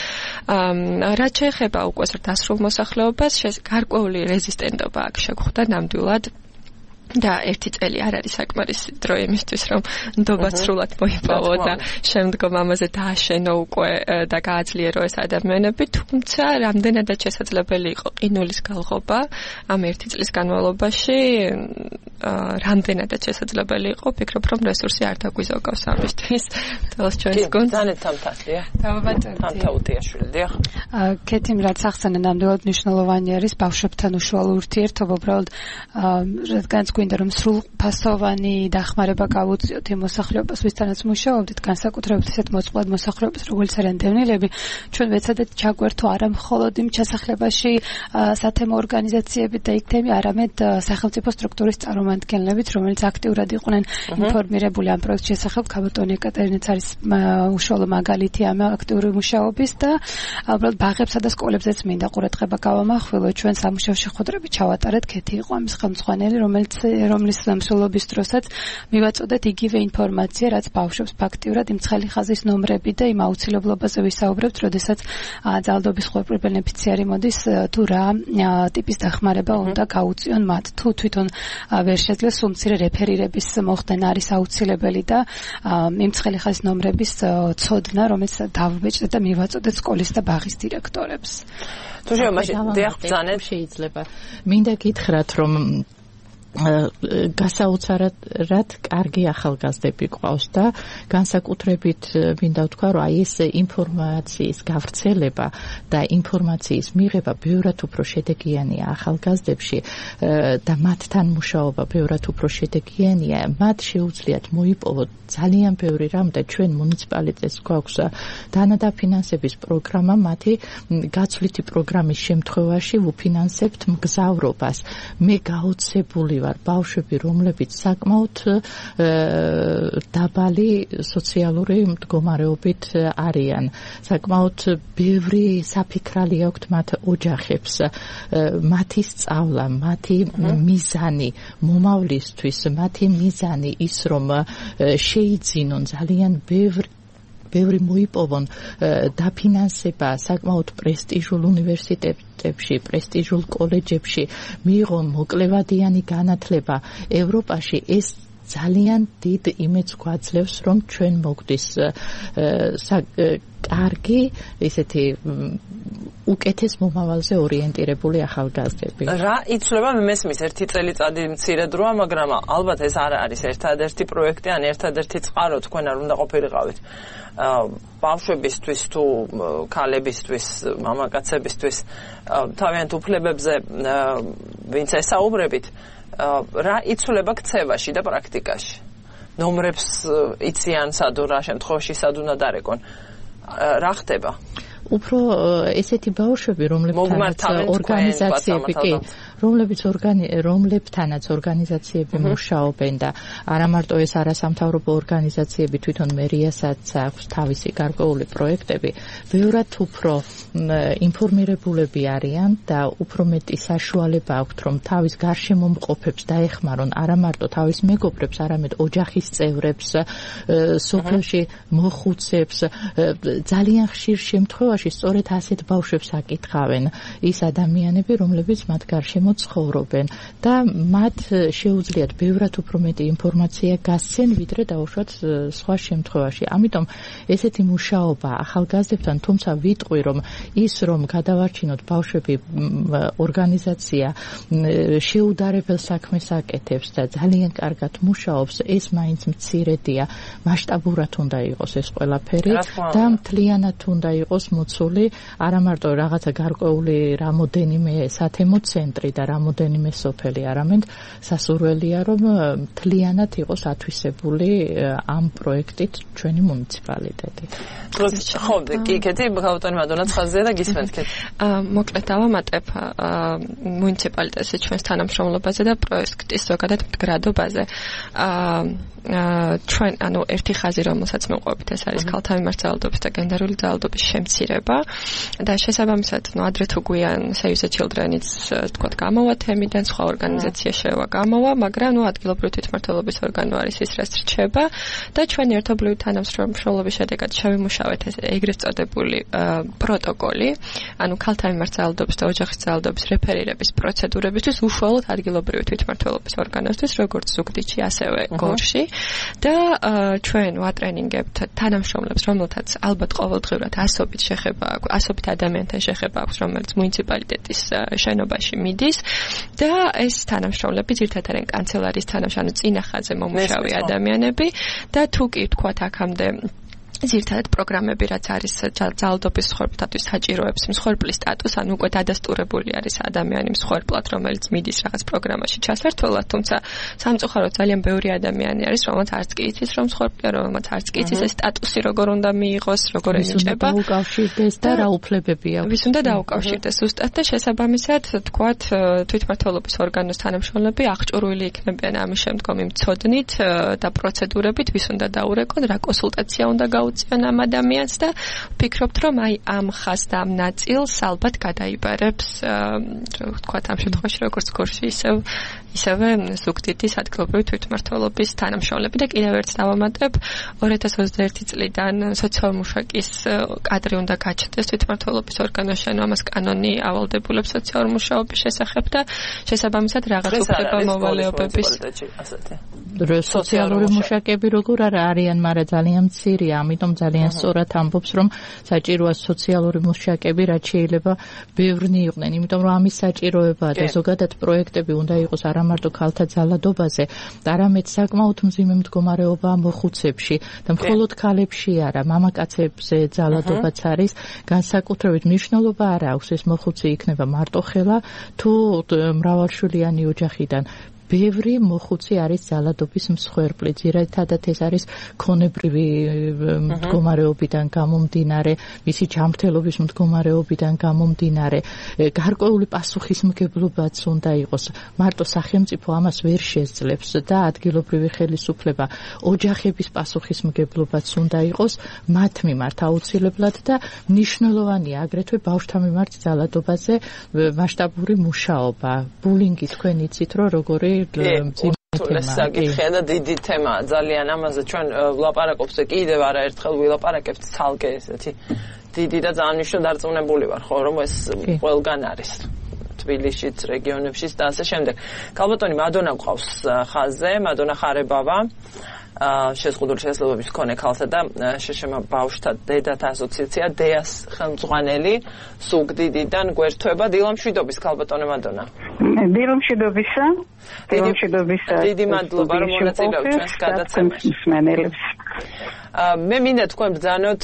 რაც შეეხება უკვე დასრულ მოსახლეობას, გარკვეული რეზისტენტობა აქ შეგვხვდა ნამდვილად და ერთი წელი არ არის საკმარისი დრო იმისთვის, რომ ნდობა სრულად მოიპოვო და შემდგომ ამაზე დააშენო უკვე და გააძლიერო ეს ადამიანები, თუმცა რამდენადაც შესაძლებელი იყო ყინულის გალღობა ამ ერთი წლის განმავლობაში, რამდენადაც შესაძლებელი იყო, ვფიქრობ, რომ რესურსი არ დაგვიზოგავს ამისთვის. თელს ჩვენს გუნდს. ძალიან თამთათია. დავაბატონდი. თამთაუთიაშვილი, დიახ. კეთიმ რაც ახსენა, ნამდვილად მნიშვნელოვანი არის ბავშვებთან უშუალო ურთიერთობა, უბრალოდ რადგანაც გვინდა რომ სრულფასოვანი დახმარება გავუწიოთ იმ მოსახლეობას, ვისთანაც მუშაობდით, განსაკუთრებით ისეთ მოწყვლად მოსახლეობას, როგორც არიან დევნილები, ჩვენ ვეცადეთ ჩაგვერთო არა მხოლოდ იმ ჩასახლებაში სათემო ორგანიზაციებით და იქნები, არამედ სახელმწიფო სტრუქტურის წარმომადგენლებით, რომელიც აქტიურად იყვნენ ინფორმირებული ამ პროექტის შესახებ. ქაბატონი ეკატერინეც არის უშუალო მაგალითი ამ აქტიური მუშაობის და უბრალოდ ბაღებსა და სკოლებზეც მინდა ყურადღება გავამახვილო. ჩვენ სამუშაო შეხვედრები ჩავატარეთ, კეთი იყო ამის ხელმძღვანელი, რომელიც რომლის მსვლელობის დროსაც მივაწოდეთ იგივე ინფორმაცია, რაც ბავშვებს ფაქტიურად იმ ცხელი ხაზის ნომრები და იმ აუცილებლობაზე ვისაუბრებთ, როდესაც ძალადობის ხვეპრი ბენეფიციარი მოდის, თუ რა ტიპის დახმარება უნდა გაუწიონ მათ. თუ თვითონ ვერ შეძლეს, უმცირე რეფერირების მოხდენა არის აუცილებელი და იმ ცხელი ხაზის ნომრების ცოდნა, რომელიც დავბეჭდეთ და მივაწოდეთ სკოლის და ბაღის დირექტორებს. თუ შეიძლება დიახ ბრძანეთ შეიძლება. მინდა გითხრათ, რომ გასაოცარად კარგი ახალგაზრდები გვყავს და განსაკუთრებით მინდა ვთქვა, რომ აი ეს ინფორმაციის გავრცელება და ინფორმაციის მიღება ბევრად უფრო შედეგიანია ახალგაზრდებში და მათთან მუშაობა ბევრად უფრო შედეგიანია. მათ შეუძლიათ მოიპოვოთ ძალიან ბევრი რამ და ჩვენ მუნიციპალიტეტს გვაქვს დანადაფინანსების პროგრამა, მათი გაცვლითი პროგრამის შემთხვევაში ვუფინანსებთ მგზავრობას. მე გაოცებული ვარ ბავშვები, რომლებიც საკმაოდ დაბალი სოციალური მდგომარეობით არიან. საკმაოდ ბევრი საფიქრალი აქვთ მათ ოჯახებს, მათი სწავლა, მათი მიზანი მომავლისთვის, მათი მიზანი ის, რომ შეიძინონ ძალიან ბევრი ბევრი მოიპოვონ დაფინანსება საკმაოდ პრესტიჟულ უნივერსიტეტებში, პრესტიჟულ კოლეჯებში, მიიღონ მოკლევადიანი განათლება ევროპაში. ეს ძალიან დიდ იმედს გვაძლევს, რომ ჩვენ მოგვდის კარგი, ისეთი უკეთეს მომავალზე ორიენტირებული ახალგაზრდები. რა იცვლება, მე მესმის ერთი წელიწადი მცირე დროა, მაგრამ ალბათ ეს არ არის ერთადერთი პროექტი, ან ერთადერთი წყარო თქვენ არ უნდა ყოფილიყავით. ბავშვებისთვის თუ ქალებისთვის, მამაკაცებისთვის თავიანთ უფლებებზე ვინც ესაუბრებით, რა იცვლება ქცევაში და პრაქტიკაში. ნომრებს იციან სად რა შემთხვევაში სად უნდა დარეკონ. რა ხდება? უფრო ესეთი ბავშვები, რომლებთანაც ორგანიზაციები კი რომლებიც ორგანი რომლებთანაც ორგანიზაციები მუშაობენ და არა მარტო ეს არასამთავრობო ორგანიზაციები, თვითონ მერიასაც აქვს თავისი გარკვეული პროექტები, ბევრად უფრო ინფორმირებულები არიან და უფრო მეტი საშუალება აქვთ, რომ თავის გარშემო მყოფებს დაეხმარონ არა მარტო თავის მეგობრებს, არამედ ოჯახის წევრებს, სოფელში მოხუცებს. ძალიან ხშირ შემთხვევაში სწორედ ასეთ ბავშვებს აკითხავენ ის ადამიანები, რომლებიც მათ გარშემო ცხოვრობენ და მათ შეუძლიათ ბევრად უფრო მეტი ინფორმაცია გასცენ, ვიდრე დაუშვათ სხვა შემთხვევაში. ამიტომ ესეთი მუშაობა ახალგაზრდებთან, თუმცა ვიტყვი, რომ ის რომ გადავარჩინოთ ბავშვები ორგანიზაცია შეუდარებელ საქმეს აკეთებს და ძალიან კარგად მუშაობს, ეს მაინც მცირედია, მასშტაბურად უნდა იყოს ეს ყველაფერი და მთლიანად უნდა იყოს მოცული არა მარტო რაღაცა გარკვეული რამოდენიმე სათემო ცენტრი და რამოდენიმე სოფელი, არამედ სასურველია, რომ მთლიანად იყოს ათვისებული ამ პროექტით ჩვენი მუნიციპალიტეტი. ხო, კი, კეთი, ბავშვი მადონაც ხაზია და გისმენთ კეთი. მოკლედ დავამატებ მუნიციპალიტეტის ჩვენს თანამშრომლობაზე და პროექტის ზოგადად მდგრადობაზე. ჩვენ ანუ ერთი ხაზი, რომელსაც მოვყვებით, ეს არის ქალთა მიმართ ძალადობის და გენდერული ძალადობის შემცირება და შესაბამისად, ნუ ადრე თუ გვიან Save the Children-იც თქვა გამოვა თემიდან, სხვა ორგანიზაცია შევა გამოვა, მაგრამ ნუ ადგილობრივი თვითმმართველობის ორგანო არის ის, რაც რჩება და ჩვენი ერთობლივი თანამშრომლობის შედეგად შევიმუშავეთ ეს ეგრეთ წოდებული პროტოკოლი, ანუ ქალთა მიმართ ძალადობის და ოჯახის ძალადობის რეფერირების პროცედურებისთვის უშუალოდ ადგილობრივი თვითმმართველობის ორგანოსთვის, როგორც ზუგდიდში, ასევე გორში. და ჩვენ ვატრენინგებთ თანამშრომლებს, რომელთაც ალბათ ყოველდღიურად ასობით შეხება აქვს, ასობით ადამიანთან შეხება აქვს, რომელიც მუნიციპალიტეტის შენობაში მიდის და ეს თანამშრომლები ძირითადად არიან კანცელარიის თანამშრომლები, წინა ხაზზე მომუშავე ადამიანები და თუ კი თქვათ აქამდე ძირითადად პროგრამები, რაც არის ძალადობის მსხვერპლთათვის საჭიროებს მსხვერპლის სტატუს, ანუ უკვე დადასტურებული არის ადამიანი მსხვერპლად, რომელიც მიდის რაღაც პროგრამაში ჩასართულად, თუმცა სამწუხაროდ ძალიან ბევრი ადამიანი არის, რომელსაც არც კი იცის, რომ მსხვერპლია, რომელსაც არც კი იცის ეს სტატუსი როგორ უნდა მიიღოს, როგორ ენიჭება. დაუკავშირდეს და რა უფლებები აქვს. ვის უნდა დაუკავშირდეს ზუსტად და შესაბამისად, თქვათ, თვითმმართველობის ორგანოს თანამშრომლები აღჭურვილი იქნებიან ამის შემდგომი მცოდნით და პროცედურებით, ვის უნდა დაურეკონ, რა კონსულტაცია უნდა გაუწიონ ამ ადამიანს და ვფიქრობთ, რომ აი ამ ხაზს და ამ ნაწილს ალბათ გადაიბარებს, ვთქვათ, ამ შემთხვევაში როგორც გორში, ისევ ისევე ზუგდიდის ადგილობრივი თვითმმართველობის თანამშრომლები და კიდევ ერთ დავამატებ, ორი ათას ოცდაერთი წლიდან სოციალურ-მუშაკის კადრი უნდა გაჩნდეს თვითმმართველობის ორგანოში, ანუ ამას კანონი ავალდებულებს სოციალურ-მუშაობის შესახებ და შესაბამისად რაღაც უფლება მოვალეობების სოციალური მუშაკები როგორ არა არიან, მაგრამ ძალიან მცირეა, ამიტომ ძალიან სწორად ამბობს, რომ საჭიროა სოციალური მუშაკები, რაც შეიძლება ბევრნი იყვნენ, იმიტომ რომ ამის საჭიროებაა და ზოგადად პროექტები უნდა იყოს არა მარტო ქალთა ძალადობაზე, არამედ საკმაოდ მძიმე მდგომარეობა მოხუცებში და მხოლოდ ქალებში არა, მამაკაცებზე ძალადობაც არის, განსაკუთრებით მნიშვნელობა არ აქვს ეს მოხუცი იქნება მარტოხელა თუ მრავალშვილიანი ოჯახიდან. ბევრი მოხუცი არის ძალადობის მსხვერპლი, ძირითადად ეს არის ქონებრივი მდგომარეობიდან გამომდინარე, მისი ჯანმრთელობის მდგომარეობიდან გამომდინარე, გარკვეული პასუხისმგებლობაც უნდა იყოს. მარტო სახელმწიფო ამას ვერ შეძლებს და ადგილობრივი ხელისუფლება ოჯახების პასუხისმგებლობაც უნდა იყოს მათ მიმართ აუცილებლად და მნიშვნელოვანია აგრეთვე ბავშვთა მიმართ ძალადობაზე მასშტაბური მუშაობა. ბულინგი თქვენ იცით, რომ როგორი საკითხია და დიდი თემაა ძალიან ამაზე ჩვენ ვლაპარაკობთ და კიდევ არაერთხელ ვილაპარაკებთ ცალკე ესეთი დიდი და ძალიან მნიშვნელოვანი ვარ ხო რომ ეს ყველგან არის თბილისშიც რეგიონებშიც და ასე შემდეგ. ქალბატონი მადონა გვყავს ხაზზე, მადონა ხარებავა შეზღუდული შესაძლებლობის მქონე ქალთა და შეშემა ბავშვთა დედათა ასოციაცია დეას ხელმძღვანელი ზუგდიდიდან გვერდება. დილამშვიდობის ქალბატონო მადონა. დილამშვიდობისა. დილამშვიდობისა. დიდი მადლობა რომ მონაწილეობთ ჩვენს გადაცემაში. მე მინდა თქვენ ბრძანოთ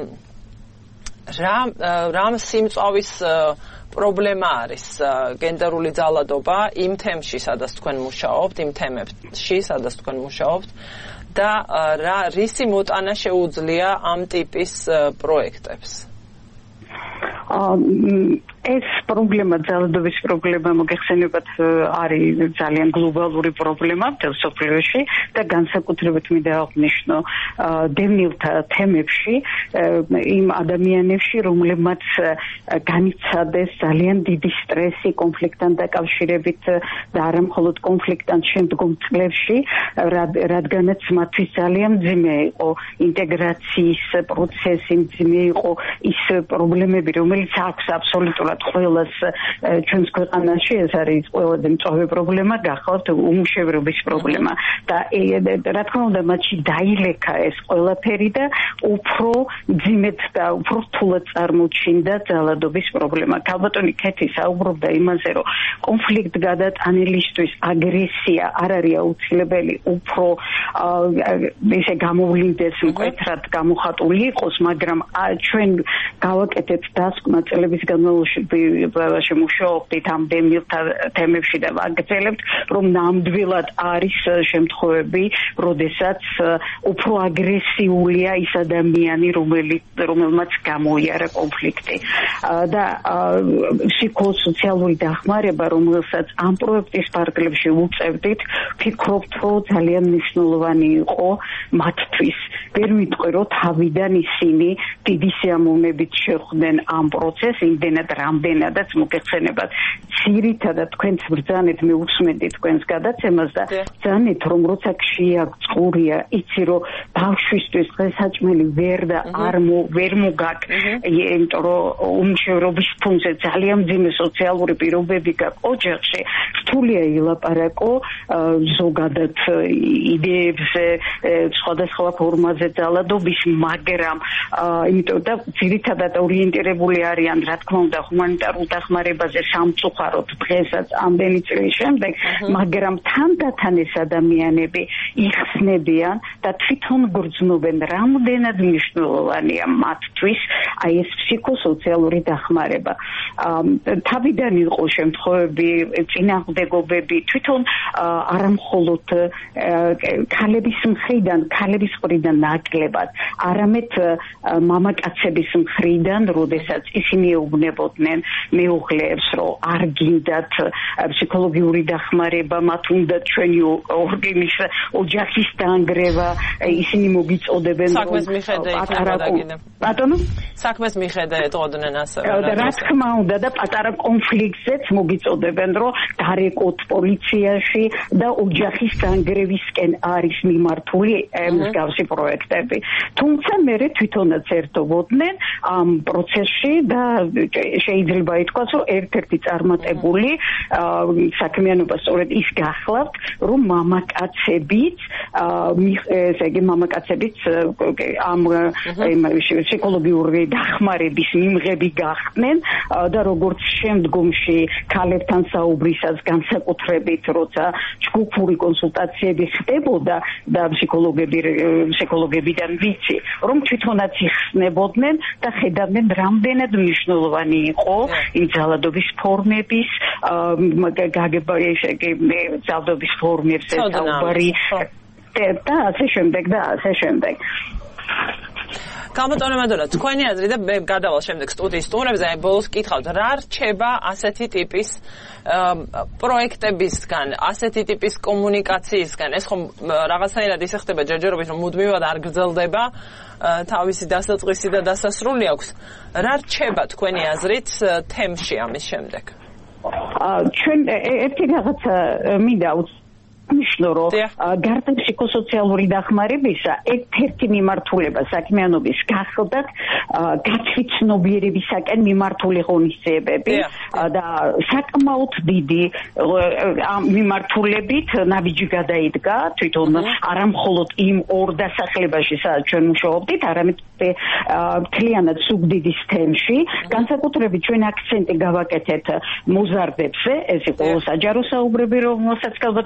რა რა სიმწავის პრობლემა არის გენდერული ძალადობა იმ თემში, სადაც თქვენ მუშაობთ, იმ თემებში, სადაც თქვენ მუშაობთ და რა რისი მოტანა შეუძლია ამ ტიპის პროექტებს? ეს პრობლემა ძალადობის პრობლემა მოგეხსენებათ არის ძალიან გლობალური პრობლემა მთელ სოფლიოში და განსაკუთრებით მინდა აღვნიშნო დევნილთა თემებში იმ ადამიანებში რომლებმაც განიცადეს ძალიან დიდი სტრესი კონფლიქტთან დაკავშირებით და არა მხოლოდ კონფლიქტთან შემდგომ წლებში რადგანაც მათთვის ძალიან მძიმე იყო ინტეგრაციის პროცესი მძიმე იყო ის პრობლემები რომელიც აქვს აბსოლუტურად ყველას ჩვენს ქვეყანაში ეს არის ყველაზე მწვავე პრობლემა გახლავთ უმუშევრობის პრობლემა და რა თქმა უნდა მათში დაილექა ეს ყველაფერი და უფრო მძიმედ და უფრო რთულად წარმოჩინდა ძალადობის პრობლემა. ქალბატონი ქეთი საუბრობდა იმაზე, რომ კონფლიქტ გადატანილისთვის აგრესია არ არის აუცილებელი, უფრო ესე გამოვლინდეს მკვეთრად გამოხატული იყოს, მაგრამ ჩვენ გავაკეთეთ დასკვნა წლების განმავლობაში მუშაობდით ამ დევნილთა თემებში და ვაგრძელებთ, რომ ნამდვილად არის შემთხვევები, როდესაც უფრო აგრესიულია ის ადამიანი, რომელიც რომელმაც გამოიარა კონფლიქტი და ფსიქოსოციალური დახმარება, რომელსაც ამ პროექტის ფარგლებში უწევდით, ვფიქრობთ, რომ ძალიან მნიშვნელოვანი იყო მათთვის. ვერ ვიტყვი, რომ თავიდან ისინი დიდი სიამოვნებით შეხვდნენ ამ პროცესს, იმდენად რამდენადაც მოგეხსენებათ. ძირითადად თქვენც ბრძანეთ, მე უსმენდი თქვენს გადაცემას და ბრძანეთ, რომ როცა ქშია, წყურია, იცი, რომ ბავშვისთვის დღესაჭმელი ვერ და არ ვერ მოგაკ, იმიტომ რომ უმუშევრობის ფონზე ძალიან მძიმე სოციალური პირობები გაქვს ოჯახში, რთულია ილაპარაკო ზოგადად იდეებზე, სხვადასხვა ფორმაზე ძალადობის, მაგრამ იმიტომ და ძირითადად ორიენტირებული არიან, რა თქმა უნდა, ჰუმანიტარულ დახმარებაზე სამწუხაროდ დღესაც ამდენი წლის შემდეგ, მაგრამ თანდათან ეს ადამიანები იხსნებიან და თვითონ გრძნობენ, რამდენად მნიშვნელოვანია მათთვის აი ეს ფსიქოსოციალური დახმარება. თავიდან იყო შემთხვევები, წინააღმდეგობები, თვითონ არა მხოლოდ ქალების მხრიდან, ქალების მხრიდან ნაკლებად, არამედ მამაკაცების მხრიდან, როდესაც ისინი ეუბნებოდნენ მეუღლეებს, რომ არ გინდათ ფსიქოლოგიური დახმარება, მათ უნდა ჩვენი ორგანის ოჯახის დაანგრევა, ისინი მოგიწოდებენ ბატონო საქმეს მიხედა ეტყოდნენ ასევე რა თქმა უნდა და პატარა კონფლიქტზეც მოგიწოდებენ რომ გარეკოთ პოლიციაში და ოჯახის დაანგრევისკენ არის მიმართული მსგავსი პროექტები თუმცა მე თვითონაც ერთობოდნენ ამ პროცესში და შეიძლება ითქვას რომ ერთ-ერთი წარმატებული საქმიანობა სწორედ ის გახლავთ რომ მამაკაცებიც ესე იგი მამაკაცებიც ამ ფსიქოლოგიური დახმარების მიმღები გახდნენ და როგორც შემდგომში ქალებთან საუბრისას განსაკუთრებით როცა ჯგუფური კონსულტაციები ხდებოდა და ფსიქოლოგები ფსიქოლოგებიდან ვიცი რომ თვითონაც იხსნებოდნენ და ხედავდნენ რამდენად მნიშვნელოვანი იყო იმ ძალადობის ფორმების გაგება ესე იგი ძალადობის ფორმებზე საუბარი და ასე შემდეგ და ასე შემდეგ გამოტონა მადონა თქვენი აზრი და მე გადავალ შემდეგ სტუდიის სტუმრებზე აი ბოლოს კითხავთ რა რჩება ასეთი ტიპის პროექტებისგან ასეთი ტიპის კომუნიკაციისგან ეს ხომ რაღაცნაირად ისე ხდება ჯერჯერობით რომ მუდმივად არ გრძელდება თავისი დასაწყისი და დასასრული აქვს რა რჩება თქვენი აზრით თემში ამის შემდეგ ჩვენ ერთი რაღაცა მინდა ნიშნო რომ გარდა ფსიქოსოციალური დახმარებისა ერთ-ერთი მიმართულება საქმიანობის გახლდათ გაცვით ცნობიერებისაკენ მიმართული ღონისძიებები და საკმაოდ დიდი ამ მიმართულებით ნაბიჯი გადაიდგა თვითონ არა მხოლოდ იმ ორ დასახლებაში სადაც ჩვენ მუშაობდით არამედ მთლიანად სუგდიდის თემში განსაკუთრებით ჩვენ აქცენტი გავაკეთეთ მოზარდებზე ეს იყო საჯარო საუბრები რომელსაც ქალბატონი ქეთი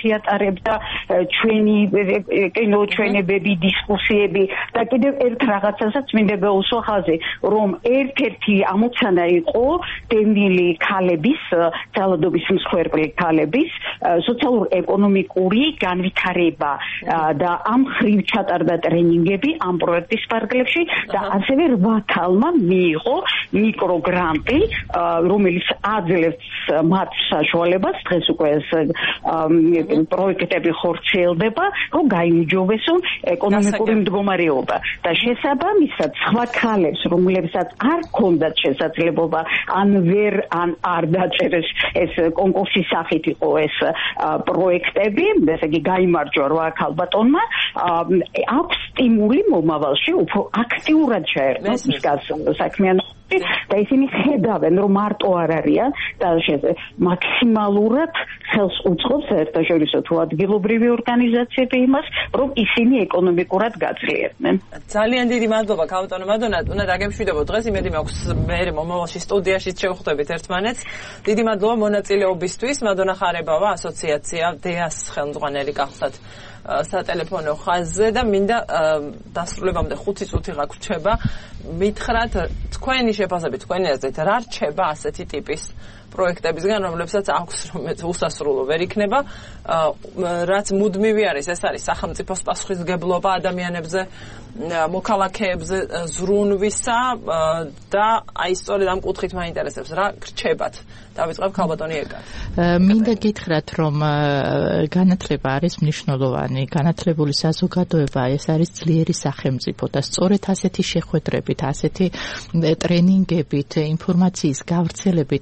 ატარებდა ჩვენი კინოჩვენებები, დისკუსიები და კიდევ ერთ რაღაცასაც მინდა გაუსვა ხაზი, რომ ერთ-ერთი ამოცანა იყო დევნილი ქალების, ძალადობის მსხვერპლი ქალების სოციალურ-ეკონომიკური განვითარება და ამ ხრივ ჩატარდა ტრენინგები ამ პროექტის პარკლებში და ასევე რვა ქალმა მიიღო მიკროგრანტი, რომელიც აძლევს მათ საშუალებას, დღეს უკვე ეს პროექტები ხორციელდება, რომ გაიმჯობესონ ეკონომიკური მდგომარეობა და შესაბამისად სხვა ქალებს, რომლებსაც არ ჰქონდათ შესაძლებლობა ან ვერ ან არ დაწერეს ეს კონკურსის სახით იყო ეს პროექტები, ესე იგი გაიმარჯვა რვა ქალბატონმა, აქვს სტიმული მომავალში უფრო აქტიურად ჩაერთოს საქმიანობაში და ისინი ხედავენ, რომ მარტო არ არიან და მაქსიმალურად ხელს უწყობს საერთაშორისო თუ ადგილობრივი ორგანიზაციები იმას, რომ ისინი ეკონომიკურად გაძლიერდნენ. ძალიან დიდი მადლობა ქალბატონო მადონა, უნდა დაგემშვიდობო დღეს, იმედი მაქვს მე მომავალში სტუდიაში შევხვდებით ერთმანეთს. დიდი მადლობა მონაწილეობისთვის, მადონა ხარებავა, ასოციაცია დეას ხელმძღვანელი გახლდათ სატელეფონო ხაზზე და მინდა დასრულებამდე ხუთი წუთი გაგვრჩება. მითხრათ თქვენი შეფასებით, თქვენი აზრით რა რჩება ასეთი ტიპის პროექტებისგან, რომლებსაც აქვს რომ უსასრულო ვერ იქნება, რაც მუდმივი არის, ეს არის სახელმწიფოს პასუხისმგებლობა ადამიანებზე, მოქალაქეებზე ზრუნვისა და აი სწორედ ამ კუთხით მაინტერესებს რა გრჩებათ. დავიწყებ ქალბატონი ეკა. მინდა გითხრათ, რომ განათლება არის მნიშვნელოვანი, განათლებული საზოგადოება ეს არის ძლიერი სახელმწიფო და სწორედ ასეთი შეხვედრებით, ასეთი ტრენინგებით, ინფორმაციის გავრცელებით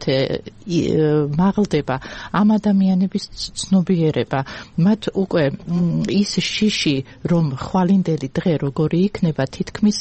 მაღლდება ამ ადამიანების ცნობიერება. მათ უკვე ის შიში, რომ ხვალინდელი დღე როგორი იქნება, თითქმის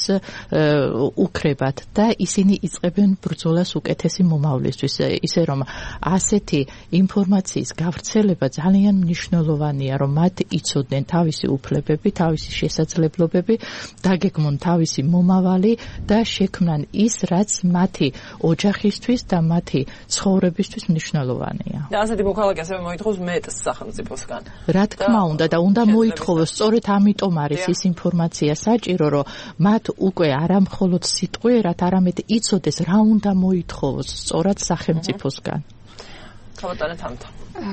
უკრებათ და ისინი იწყებენ ბრძოლას უკეთესი მომავლისთვის. ისე რომ ასეთი ინფორმაციის გავრცელება ძალიან მნიშვნელოვანია, რომ მათ იცოდნენ თავისი უფლებები, თავისი შესაძლებლობები, დაგეგმონ თავისი მომავალი და შექმნან ის, რაც მათი ოჯახისთვის და მათი ცხოვრებისთვის მნიშვნელოვანია. და ასეთი მოქალაქე ასევე მოითხოვს მეტს სახელმწიფოსგან. რა თქმა უნდა და უნდა მოითხოვოს, სწორედ ამიტომ არის ის ინფორმაცია საჭირო, რომ მათ უკვე არა მხოლოდ სიტყვიერად, არამედ იცოდეს რა უნდა მოითხოვოს სწორად სახელმწიფოსგან. ქალბატონო თამთა.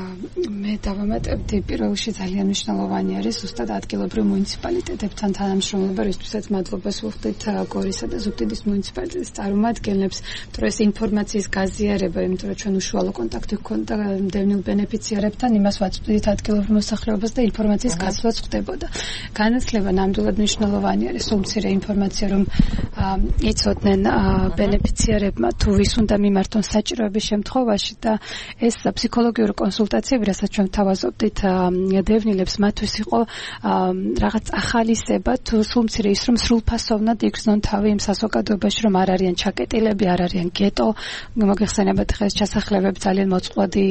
მე დავამატებდი, პირველში ძალიან მნიშვნელოვანი არის ზუსტად ადგილობრივ მუნიციპალიტეტებთან თანამშრომლობა, რისთვისაც მადლობას ვუხდით გორისა და ზუგდიდის მუნიციპალიტეტის წარმომადგენლებს, რომ ეს ინფორმაციის გაზიარება, იმიტომ რომ ჩვენ უშუალო კონტაქტი გვქონდა დევნილ ბენეფიციარებთან, იმას ვაწვდით ადგილობრივ მოსახლეობას და ინფორმაციის გაცვლაც ხდებოდა. განათლება ნამდვილად მნიშვნელოვანი არის, სულ მცირე ინფორმაცია, რომ იცოდნენ ბენეფიციარებმა თუ ვის უნდა მიმართონ საჭიროების შემთხვევაში და ეს ფსიქოლოგიური კონსულტაციები, რასაც ჩვენ თავაზობდით დევნილებს, მათთვის იყო რაღაც ახალისება, თუ სულ მცირე ის, რომ სრულფასოვნად იგრძნონ თავი იმ საზოგადოებაში, რომ არ არიან ჩაკეტილები, არ არიან გეტო, მოგეხსენებათ ეს ჩასახლებები ძალიან მოწყვლადი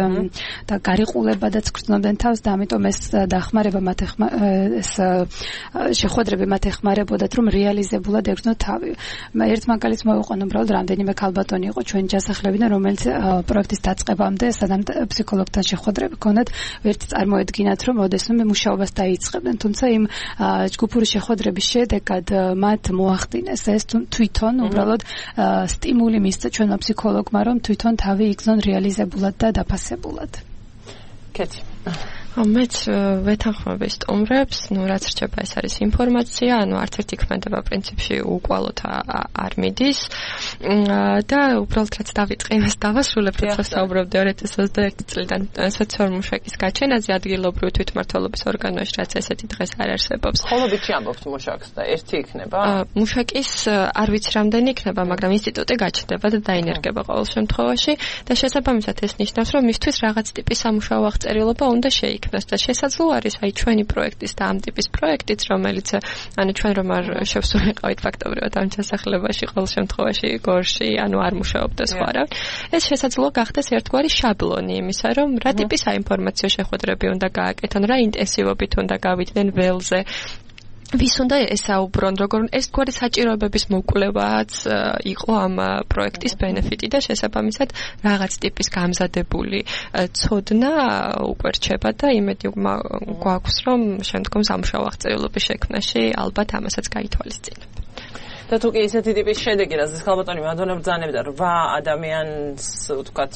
და გარიყულებადაც გრძნობდნენ თავს და ამიტომ ეს დახმარება მათ ეს შეხვედრები მათ ეხმარებოდათ, რომ რეალიზებულად იგრძნონ თავი. ერთ მაგალითს მოვიყვანო, უბრალოდ რამდენიმე ქალბატონი იყო ჩვენი ჩასახლებიდან, რომელიც პროექტის დაწყებამდე სანამ ფსიქოლოგთან შეხვედრები ქონდათ, ვერც წარმოედგინათ, რომ ოდესმე მუშაობას დაიწყებდნენ, თუმცა იმ ჯგუფური შეხვედრების შედეგად მათ მოახდინეს ეს თვითონ უბრალოდ სტიმული მისცა ჩვენმა ფსიქოლოგმა, რომ თვითონ თავი იგრძნონ რეალიზებულად და დაფასებულად. კეთი. მეც ვეთანხმები სტუმრებს, ну რაც რჩება ეს არის ინფორმაცია, ანუ არც ერთი ქმედება პრინციპში უკვალოდ არ მიდის და უბრალოდ რაც დავიწყე იმას დავასრულებ, როცა საუბრობდი ორი ათას ოცდაერთი წლიდან სოციალური მუშაკის გაჩენაზე ადგილობრივი თვითმმართველობის ორგანოში, რაც ესეთი დღეს არ არსებობს. ხოლობითი ამბობთ მუშაკს და ერთი იქნება? მუშაკის არ ვიცი რამდენი იქნება, მაგრამ ინსტიტუტი გაჩნდება და დაინერგება ყოველ შემთხვევაში და შესაბამისად ეს ნიშნავს, რომ მისთვის რაღაც ტიპის სამუშაო აღწერილობა უნდა შეიქმნას. და შესაძლოა არის აი ჩვენი პროექტის და ამ ტიპის პროექტიც, რომელიც ანუ ჩვენ რომ არ შევსულიყავით ფაქტობრივად ამ ჩასახლებაში ყოველ შემთხვევაში გორში, ანუ არ მუშაობდა სხვა რა. ეს შესაძლოა გახდეს ერთგვარი შაბლონი იმისა, რომ რა ტიპის საინფორმაციო შეხვედრები უნდა გააკეთონ, რა ინტენსივობით უნდა გავიდნენ ველზე. ვის უნდა ესაუბრონ, როგორ ეს გვარი საჭიროებების მოკვლევაც იყო ამ პროექტის ბენეფიტი და შესაბამისად რაღაც ტიპის გამზადებული ცოდნა უკვე რჩება და იმედი გვაქვს, რომ შემდგომ სამუშაო აღწერილობის შექმნაში ალბათ ამასაც გაითვალისწინებ. და თუ კი ისეთი ტიპის შედეგი, რაზეც ხალბატონი მადონე ბრძანებდა, რვა ადამიანს ვთქვათ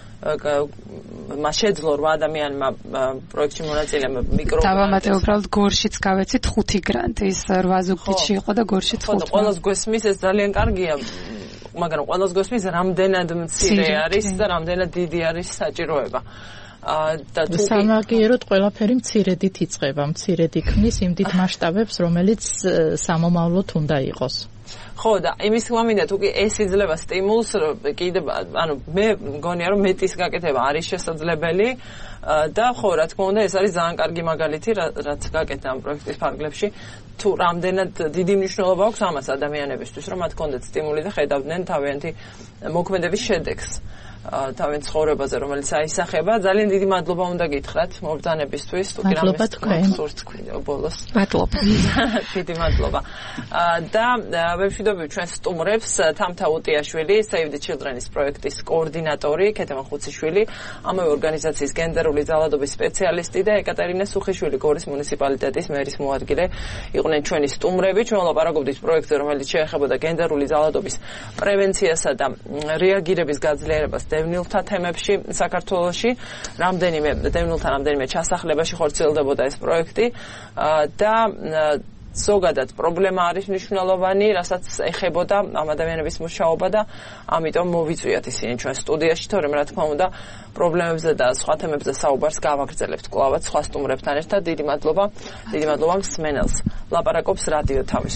მას შეძლო რვა ადამიანმა პროექტში მონაწილეობა მიკრო დავამატე უბრალოდ გორშიც გავეცით ხუთი გრანტი ის რვა ზუგდიდში იყო და გორშიც ხუთი. ხო, ყველას გვესმის ეს ძალიან კარგია, მაგრამ ყველას გვესმის რამდენად მცირე არის და რამდენად დიდი არის საჭიროება. და თუ სამაგიეროდ ყველაფერი მცირედით იწყება, მცირედ იქნის იმ დიდ მასშტაბებს, რომელიც სამომავლოდ უნდა იყოს. ხო და იმის თქმა მინდა თუ კი ეს იძლევა სტიმულს კიდე ანუ მე მგონია რომ მეტის გაკეთება არის შესაძლებელი და ხო რა თქმა უნდა ეს არის ძალიან კარგი მაგალითი რაც გაკეთდა ამ პროექტის ფარგლებში თუ რამდენად დიდი მნიშვნელობა აქვს ამას ადამიანებისთვის რომ მათ კონდეთ სტიმული და ხედავდნენ თავიანთი მოქმედების შედეგს თავენ ცხოვრებაზე რომელიც აისახება ძალიან დიდი მადლობა უნდა გითხრათ მობრძანებისთვის თუ კი რამეს გასურთ ბოლოს მადლობა დიდი მადლობა და ვებშვიდობები ჩვენ სტუმრებს თამთა უტიაშვილი Save the Children-ის პროექტის კოორდინატორი ქეთემ ხუციშვილი ამავე ორგანიზაციის გენდერული ძალადობის სპეციალისტი და ეკატერინა სუხიშვილი გორის მუნიციპალიტეტის მერის მოადგილე იყვნენ ჩვენი სტუმრები ჩვენ ვლაპარაკობდით პროექტზე რომელიც შეეხებოდა გენდერული ძალადობის პრევენციასა და რეაგირების გაძლიერებას დევნილთა თემებში საქართველოში რამდენიმე დევნილთა რამდენიმე ჩასახლებაში ხორციელდებოდა ეს პროექტი და ზოგადად პრობლემა არის მნიშვნელოვანი, რასაც ეხებოდა ამ ადამიანების მუშაობა და ამიტომ მოვიწვიათ ისინი ჩვენ სტუდიაში, თორემ რა თქმა უნდა პრობლემებზე და სხვა თემებზე საუბარს გავაგრძელებთ კვლავაც სხვა სტუმრებთან ერთად. დიდი მადლობა, დიდი მადლობა მსმენელს. ლაპარაკობს რადიო თავისუფლება.